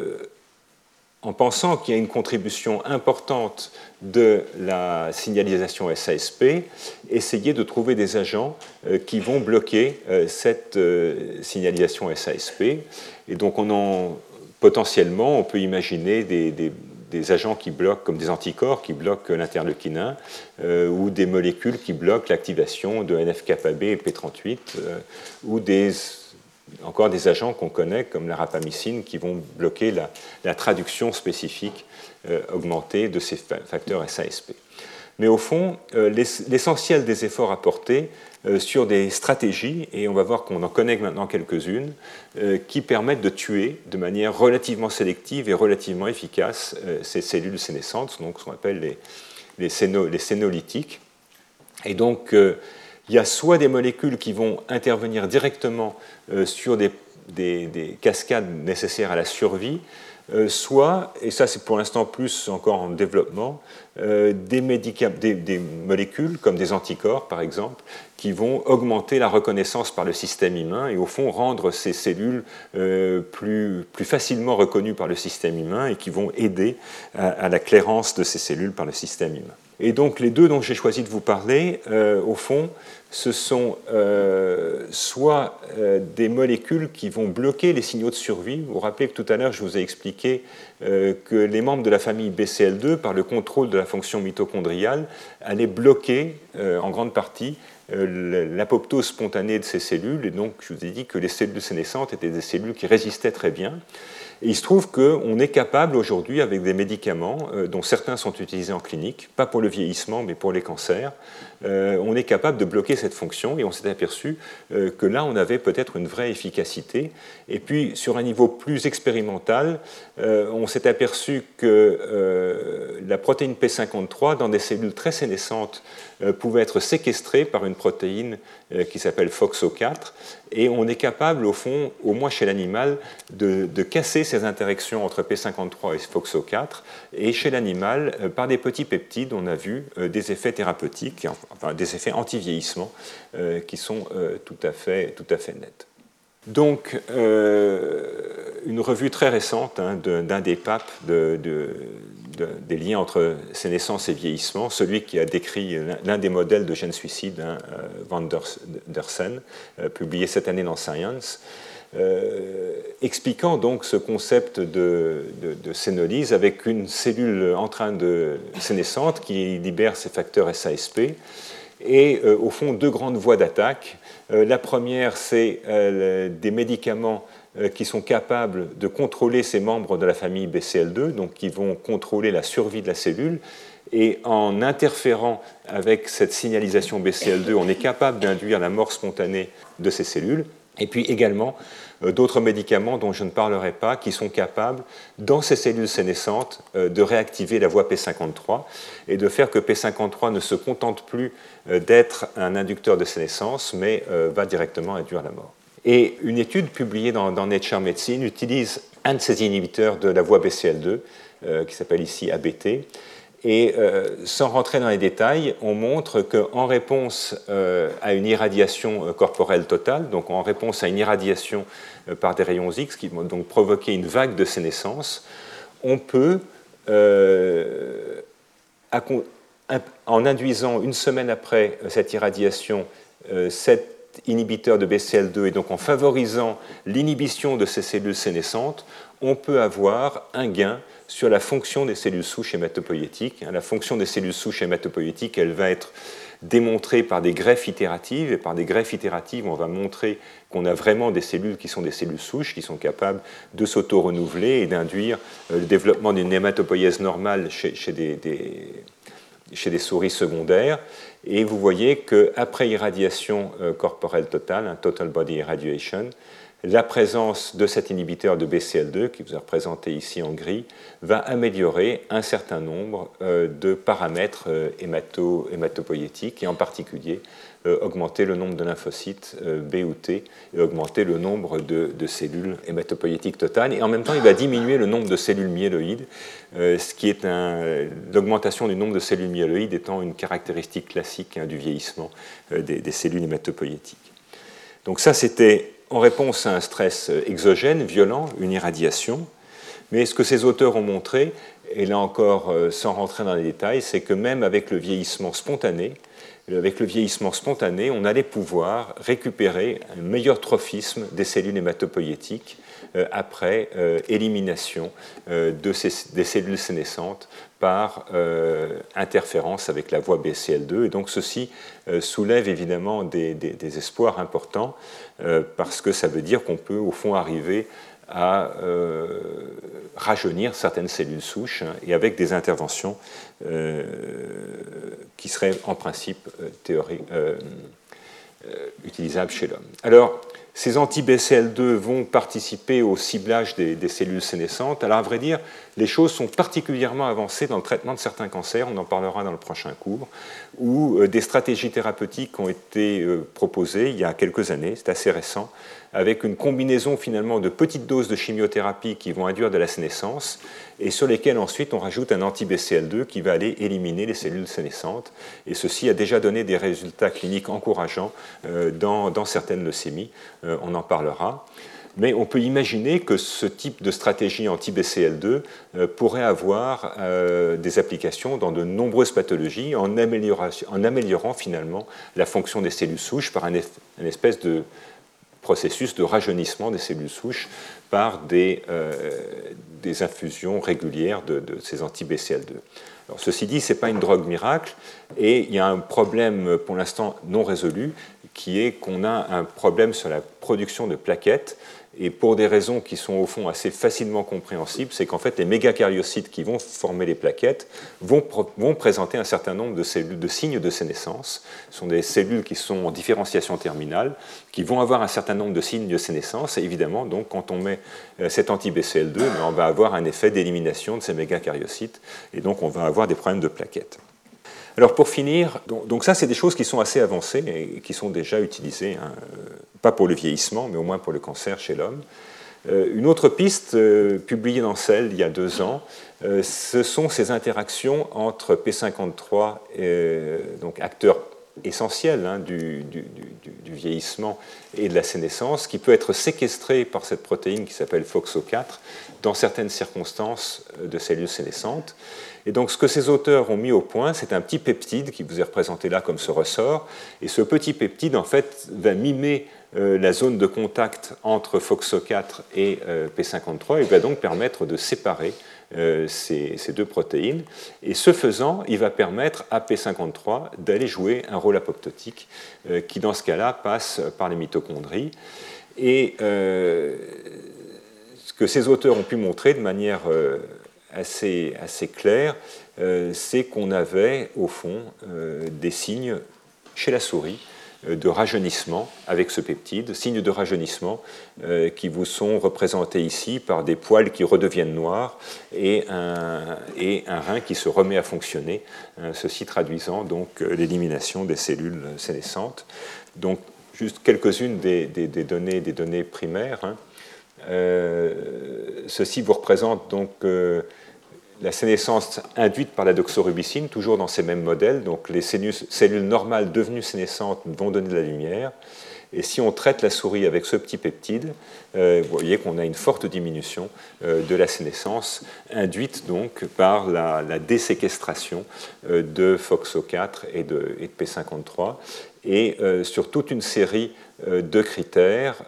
en pensant qu'il y a une contribution importante de la signalisation SASP, essayer de trouver des agents qui vont bloquer cette signalisation SASP. Et donc, potentiellement, on peut imaginer des agents qui bloquent, comme des anticorps qui bloquent l'interleukinin, ou des molécules qui bloquent l'activation de NF-κB et P38, ou encore des agents qu'on connaît, comme la rapamycine, qui vont bloquer la traduction spécifique augmentée de ces facteurs SASP. Mais au fond, l'essentiel des efforts apportés sur des stratégies, et on va voir qu'on en connaît maintenant quelques-unes, qui permettent de tuer de manière relativement sélective et relativement efficace ces cellules sénescentes, donc ce qu'on appelle les sénolytiques. Et donc, il y a soit des molécules qui vont intervenir directement sur des cascades nécessaires à la survie, soit, et ça c'est pour l'instant plus encore en développement, des molécules comme des anticorps par exemple, qui vont augmenter la reconnaissance par le système humain et au fond rendre ces cellules plus facilement reconnues par le système humain et qui vont aider à la clairance de ces cellules par le système humain. Et donc les deux dont j'ai choisi de vous parler, au fond, ce sont soit des molécules qui vont bloquer les signaux de survie. Vous vous rappelez que tout à l'heure, je vous ai expliqué que les membres de la famille BCL2, par le contrôle de la fonction mitochondriale, allaient bloquer en grande partie l'apoptose spontanée de ces cellules. Et donc, je vous ai dit que les cellules sénescentes étaient des cellules qui résistaient très bien. Et il se trouve qu'on est capable aujourd'hui, avec des médicaments, dont certains sont utilisés en clinique, pas pour le vieillissement, mais pour les cancers, on est capable de bloquer cette fonction, et on s'est aperçu que là, on avait peut-être une vraie efficacité. Et puis, sur un niveau plus expérimental, on s'est aperçu que la protéine P53, dans des cellules très sénescentes, pouvait être séquestrée par une protéine qui s'appelle FOXO4, et on est capable, au fond, au moins chez l'animal, de casser ces interactions entre P53 et FOXO4, et chez l'animal, par des petits peptides, on a vu des effets thérapeutiques, enfin des effets anti-vieillissement qui sont tout à fait nets. Donc, une revue très récente d'un des papes des liens entre sénescence et vieillissement, celui qui a décrit l'un des modèles de gènes suicides, Van der Sen, publié cette année dans Science, expliquant donc ce concept de sénolyse avec une cellule en train de sénescente qui libère ses facteurs SASP, et au fond deux grandes voies d'attaque. La première, c'est des médicaments qui sont capables de contrôler ces membres de la famille BCL2, donc qui vont contrôler la survie de la cellule. Et en interférant avec cette signalisation BCL2, on est capable d'induire la mort spontanée de ces cellules. Et puis également d'autres médicaments dont je ne parlerai pas, qui sont capables, dans ces cellules sénescentes, de réactiver la voie P53 et de faire que P53 ne se contente plus d'être un inducteur de sénescence, mais va directement induire la mort. Et une étude publiée dans Nature Medicine utilise un de ces inhibiteurs de la voie BCL2, qui s'appelle ici ABT. Et sans rentrer dans les détails, on montre qu'en réponse à une irradiation corporelle totale, donc en réponse à une irradiation par des rayons X qui vont donc provoquer une vague de sénescence, on peut, en induisant une semaine après cette irradiation, cet inhibiteur de BCL2 et donc en favorisant l'inhibition de ces cellules sénescentes, on peut avoir un gain sur la fonction des cellules souches hématopoïétiques. La fonction des cellules souches hématopoïétiques, elle va être démontrée par des greffes itératives, et par des greffes itératives, on va montrer qu'on a vraiment des cellules qui sont des cellules souches, qui sont capables de s'auto-renouveler et d'induire le développement d'une hématopoïèse normale chez des souris secondaires. Et vous voyez qu'après irradiation corporelle totale, un total body irradiation, la présence de cet inhibiteur de BCL2, qui vous est représenté ici en gris, va améliorer un certain nombre de paramètres hématopoïétiques, et en particulier augmenter le nombre de lymphocytes B ou T, et augmenter le nombre de cellules hématopoïétiques totales. Et en même temps, il va diminuer le nombre de cellules myéloïdes, ce qui est l'augmentation du nombre de cellules myéloïdes étant une caractéristique classique du vieillissement des cellules hématopoïétiques. Donc ça, c'était en réponse à un stress exogène, violent, une irradiation. Mais ce que ces auteurs ont montré, et là encore sans rentrer dans les détails, c'est que même avec le vieillissement spontané, on allait pouvoir récupérer un meilleur trophisme des cellules hématopoïétiques après élimination des cellules sénescentes par interférence avec la voie BCL2. Et donc ceci soulève évidemment des espoirs importants, parce que ça veut dire qu'on peut au fond arriver à rajeunir certaines cellules souches, et avec des interventions qui seraient en principe utilisables chez l'homme. Alors, ces anti-BCL2 vont participer au ciblage des cellules sénescentes. Alors, à vrai dire, les choses sont particulièrement avancées dans le traitement de certains cancers, on en parlera dans le prochain cours, où des stratégies thérapeutiques ont été proposées il y a quelques années, c'est assez récent, avec une combinaison finalement de petites doses de chimiothérapie qui vont induire de la sénescence, et sur lesquelles ensuite on rajoute un anti-BCL2 qui va aller éliminer les cellules sénescentes. Et ceci a déjà donné des résultats cliniques encourageants dans certaines leucémies, on en parlera. Mais on peut imaginer que ce type de stratégie anti-BCL2 pourrait avoir des applications dans de nombreuses pathologies en améliorant finalement la fonction des cellules souches par une espèce de processus de rajeunissement des cellules souches par des infusions régulières de ces anti-BCL2. Alors, ceci dit, ce n'est pas une drogue miracle, et il y a un problème pour l'instant non résolu, qui est qu'on a un problème sur la production de plaquettes, et pour des raisons qui sont au fond assez facilement compréhensibles, c'est qu'en fait les mégacaryocytes qui vont former les plaquettes vont présenter un certain nombre de cellules, de signes de sénescence. Ce sont des cellules qui sont en différenciation terminale, qui vont avoir un certain nombre de signes de sénescence, et évidemment, donc, quand on met cet anti-BCL2, on va avoir un effet d'élimination de ces mégacaryocytes, et donc on va avoir des problèmes de plaquettes. Alors pour finir, donc ça c'est des choses qui sont assez avancées et qui sont déjà utilisées, hein, pas pour le vieillissement, mais au moins pour le cancer chez l'homme. Une autre piste publiée dans Cell il y a 2 ans, ce sont ces interactions entre P53, donc acteur essentiel, hein, du vieillissement et de la sénescence, qui peut être séquestré par cette protéine qui s'appelle FOXO4 dans certaines circonstances de cellules sénescentes. Et donc ce que ces auteurs ont mis au point, c'est un petit peptide qui vous est représenté là comme ce ressort, et ce petit peptide en fait va mimer la zone de contact entre FOXO4 et P53 et va donc permettre de séparer ces 2 protéines. Et ce faisant, il va permettre à P53 d'aller jouer un rôle apoptotique qui, dans ce cas-là, passe par les mitochondries. Et ce que ces auteurs ont pu montrer de manière assez claire, c'est qu'on avait, au fond, des signes chez la souris de rajeunissement avec ce peptide, signes de rajeunissement qui vous sont représentés ici par des poils qui redeviennent noirs et un rein qui se remet à fonctionner, ceci traduisant donc l'élimination des cellules sénescentes. Donc juste quelques-unes des données primaires. Hein. Ceci vous représente donc la sénescence induite par la doxorubicine, toujours dans ces mêmes modèles. Donc les cellules normales devenues sénescentes vont donner de la lumière. Et si on traite la souris avec ce petit peptide, vous voyez qu'on a une forte diminution de la sénescence induite donc par la déséquestration de FOXO4 et de P53. Et sur toute une série de critères,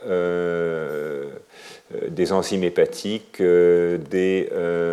des enzymes hépatiques, des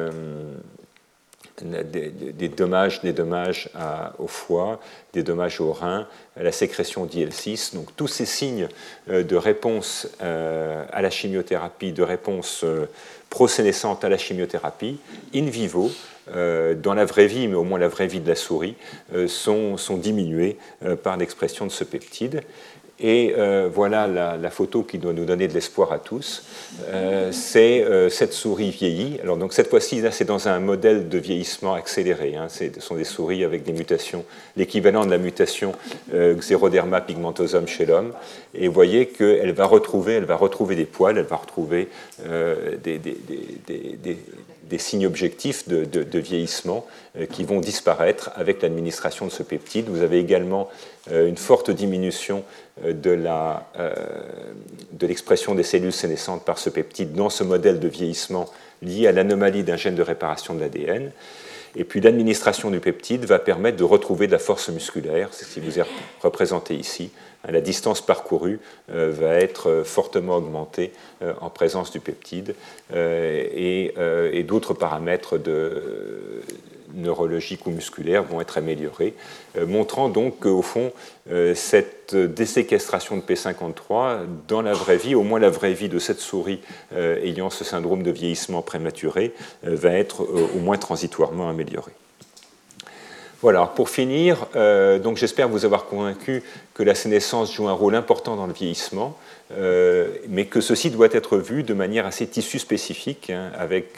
dommages au foie, des dommages au rein, à la sécrétion d'IL6. Donc tous ces signes de réponse à la chimiothérapie, de réponse prosénescente à la chimiothérapie, in vivo, dans la vraie vie, mais au moins la vraie vie de la souris, sont diminués par l'expression de ce peptide. Et voilà la photo qui doit nous donner de l'espoir à tous. C'est cette souris vieillie. Alors donc cette fois-ci, là, c'est dans un modèle de vieillissement accéléré. Hein. Ce sont des souris avec des mutations, l'équivalent de la mutation Xeroderma pigmentosum chez l'homme. Et vous voyez qu'elle va retrouver des poils, elle va retrouver des signes objectifs de vieillissement qui vont disparaître avec l'administration de ce peptide. Vous avez également une forte diminution de l'expression des cellules sénescentes par ce peptide dans ce modèle de vieillissement lié à l'anomalie d'un gène de réparation de l'ADN. Et puis l'administration du peptide va permettre de retrouver de la force musculaire, c'est ce qui vous est représenté ici. La distance parcourue va être fortement augmentée en présence du peptide et d'autres paramètres neurologiques ou musculaires vont être améliorés, montrant donc qu'au fond, cette déséquestration de P53, dans la vraie vie, au moins la vraie vie de cette souris ayant ce syndrome de vieillissement prématuré, va être au moins transitoirement améliorée. Voilà, alors pour finir, donc j'espère vous avoir convaincu que la sénescence joue un rôle important dans le vieillissement, mais que ceci doit être vu de manière assez tissu spécifique, hein, avec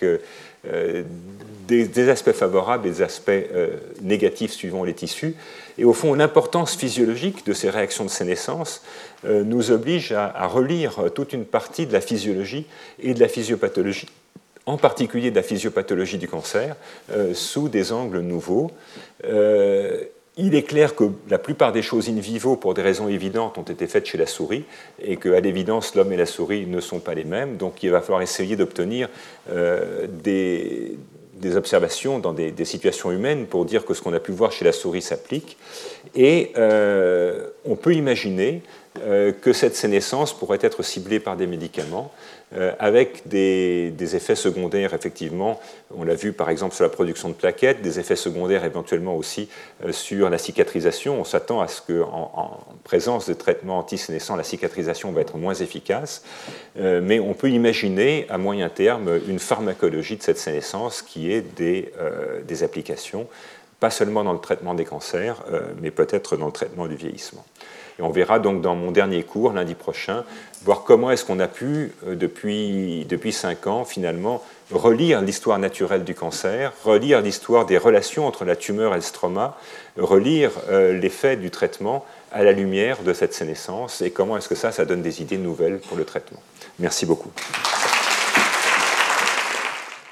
des aspects favorables et des aspects négatifs suivant les tissus. Et au fond, l'importance physiologique de ces réactions de sénescence nous oblige à relire toute une partie de la physiologie et de la physiopathologie, en particulier de la physiopathologie du cancer, sous des angles nouveaux. Il est clair que la plupart des choses in vivo, pour des raisons évidentes, ont été faites chez la souris, et qu'à l'évidence, l'homme et la souris ne sont pas les mêmes. Donc il va falloir essayer d'obtenir des observations dans des situations humaines pour dire que ce qu'on a pu voir chez la souris s'applique. Et on peut imaginer que cette sénescence pourrait être ciblée par des médicaments, avec des effets secondaires, effectivement. On l'a vu par exemple sur la production de plaquettes, des effets secondaires éventuellement aussi sur la cicatrisation. On s'attend à ce qu'en présence de traitements antisénescents, la cicatrisation va être moins efficace, mais on peut imaginer à moyen terme une pharmacologie de cette sénescence qui ait des applications, pas seulement dans le traitement des cancers, mais peut-être dans le traitement du vieillissement. Et on verra donc dans mon dernier cours, lundi prochain, voir comment est-ce qu'on a pu, depuis 5 ans, finalement, relire l'histoire naturelle du cancer, relire l'histoire des relations entre la tumeur et le stroma, relire l'effet du traitement à la lumière de cette sénescence, et comment est-ce que ça donne des idées nouvelles pour le traitement. Merci beaucoup.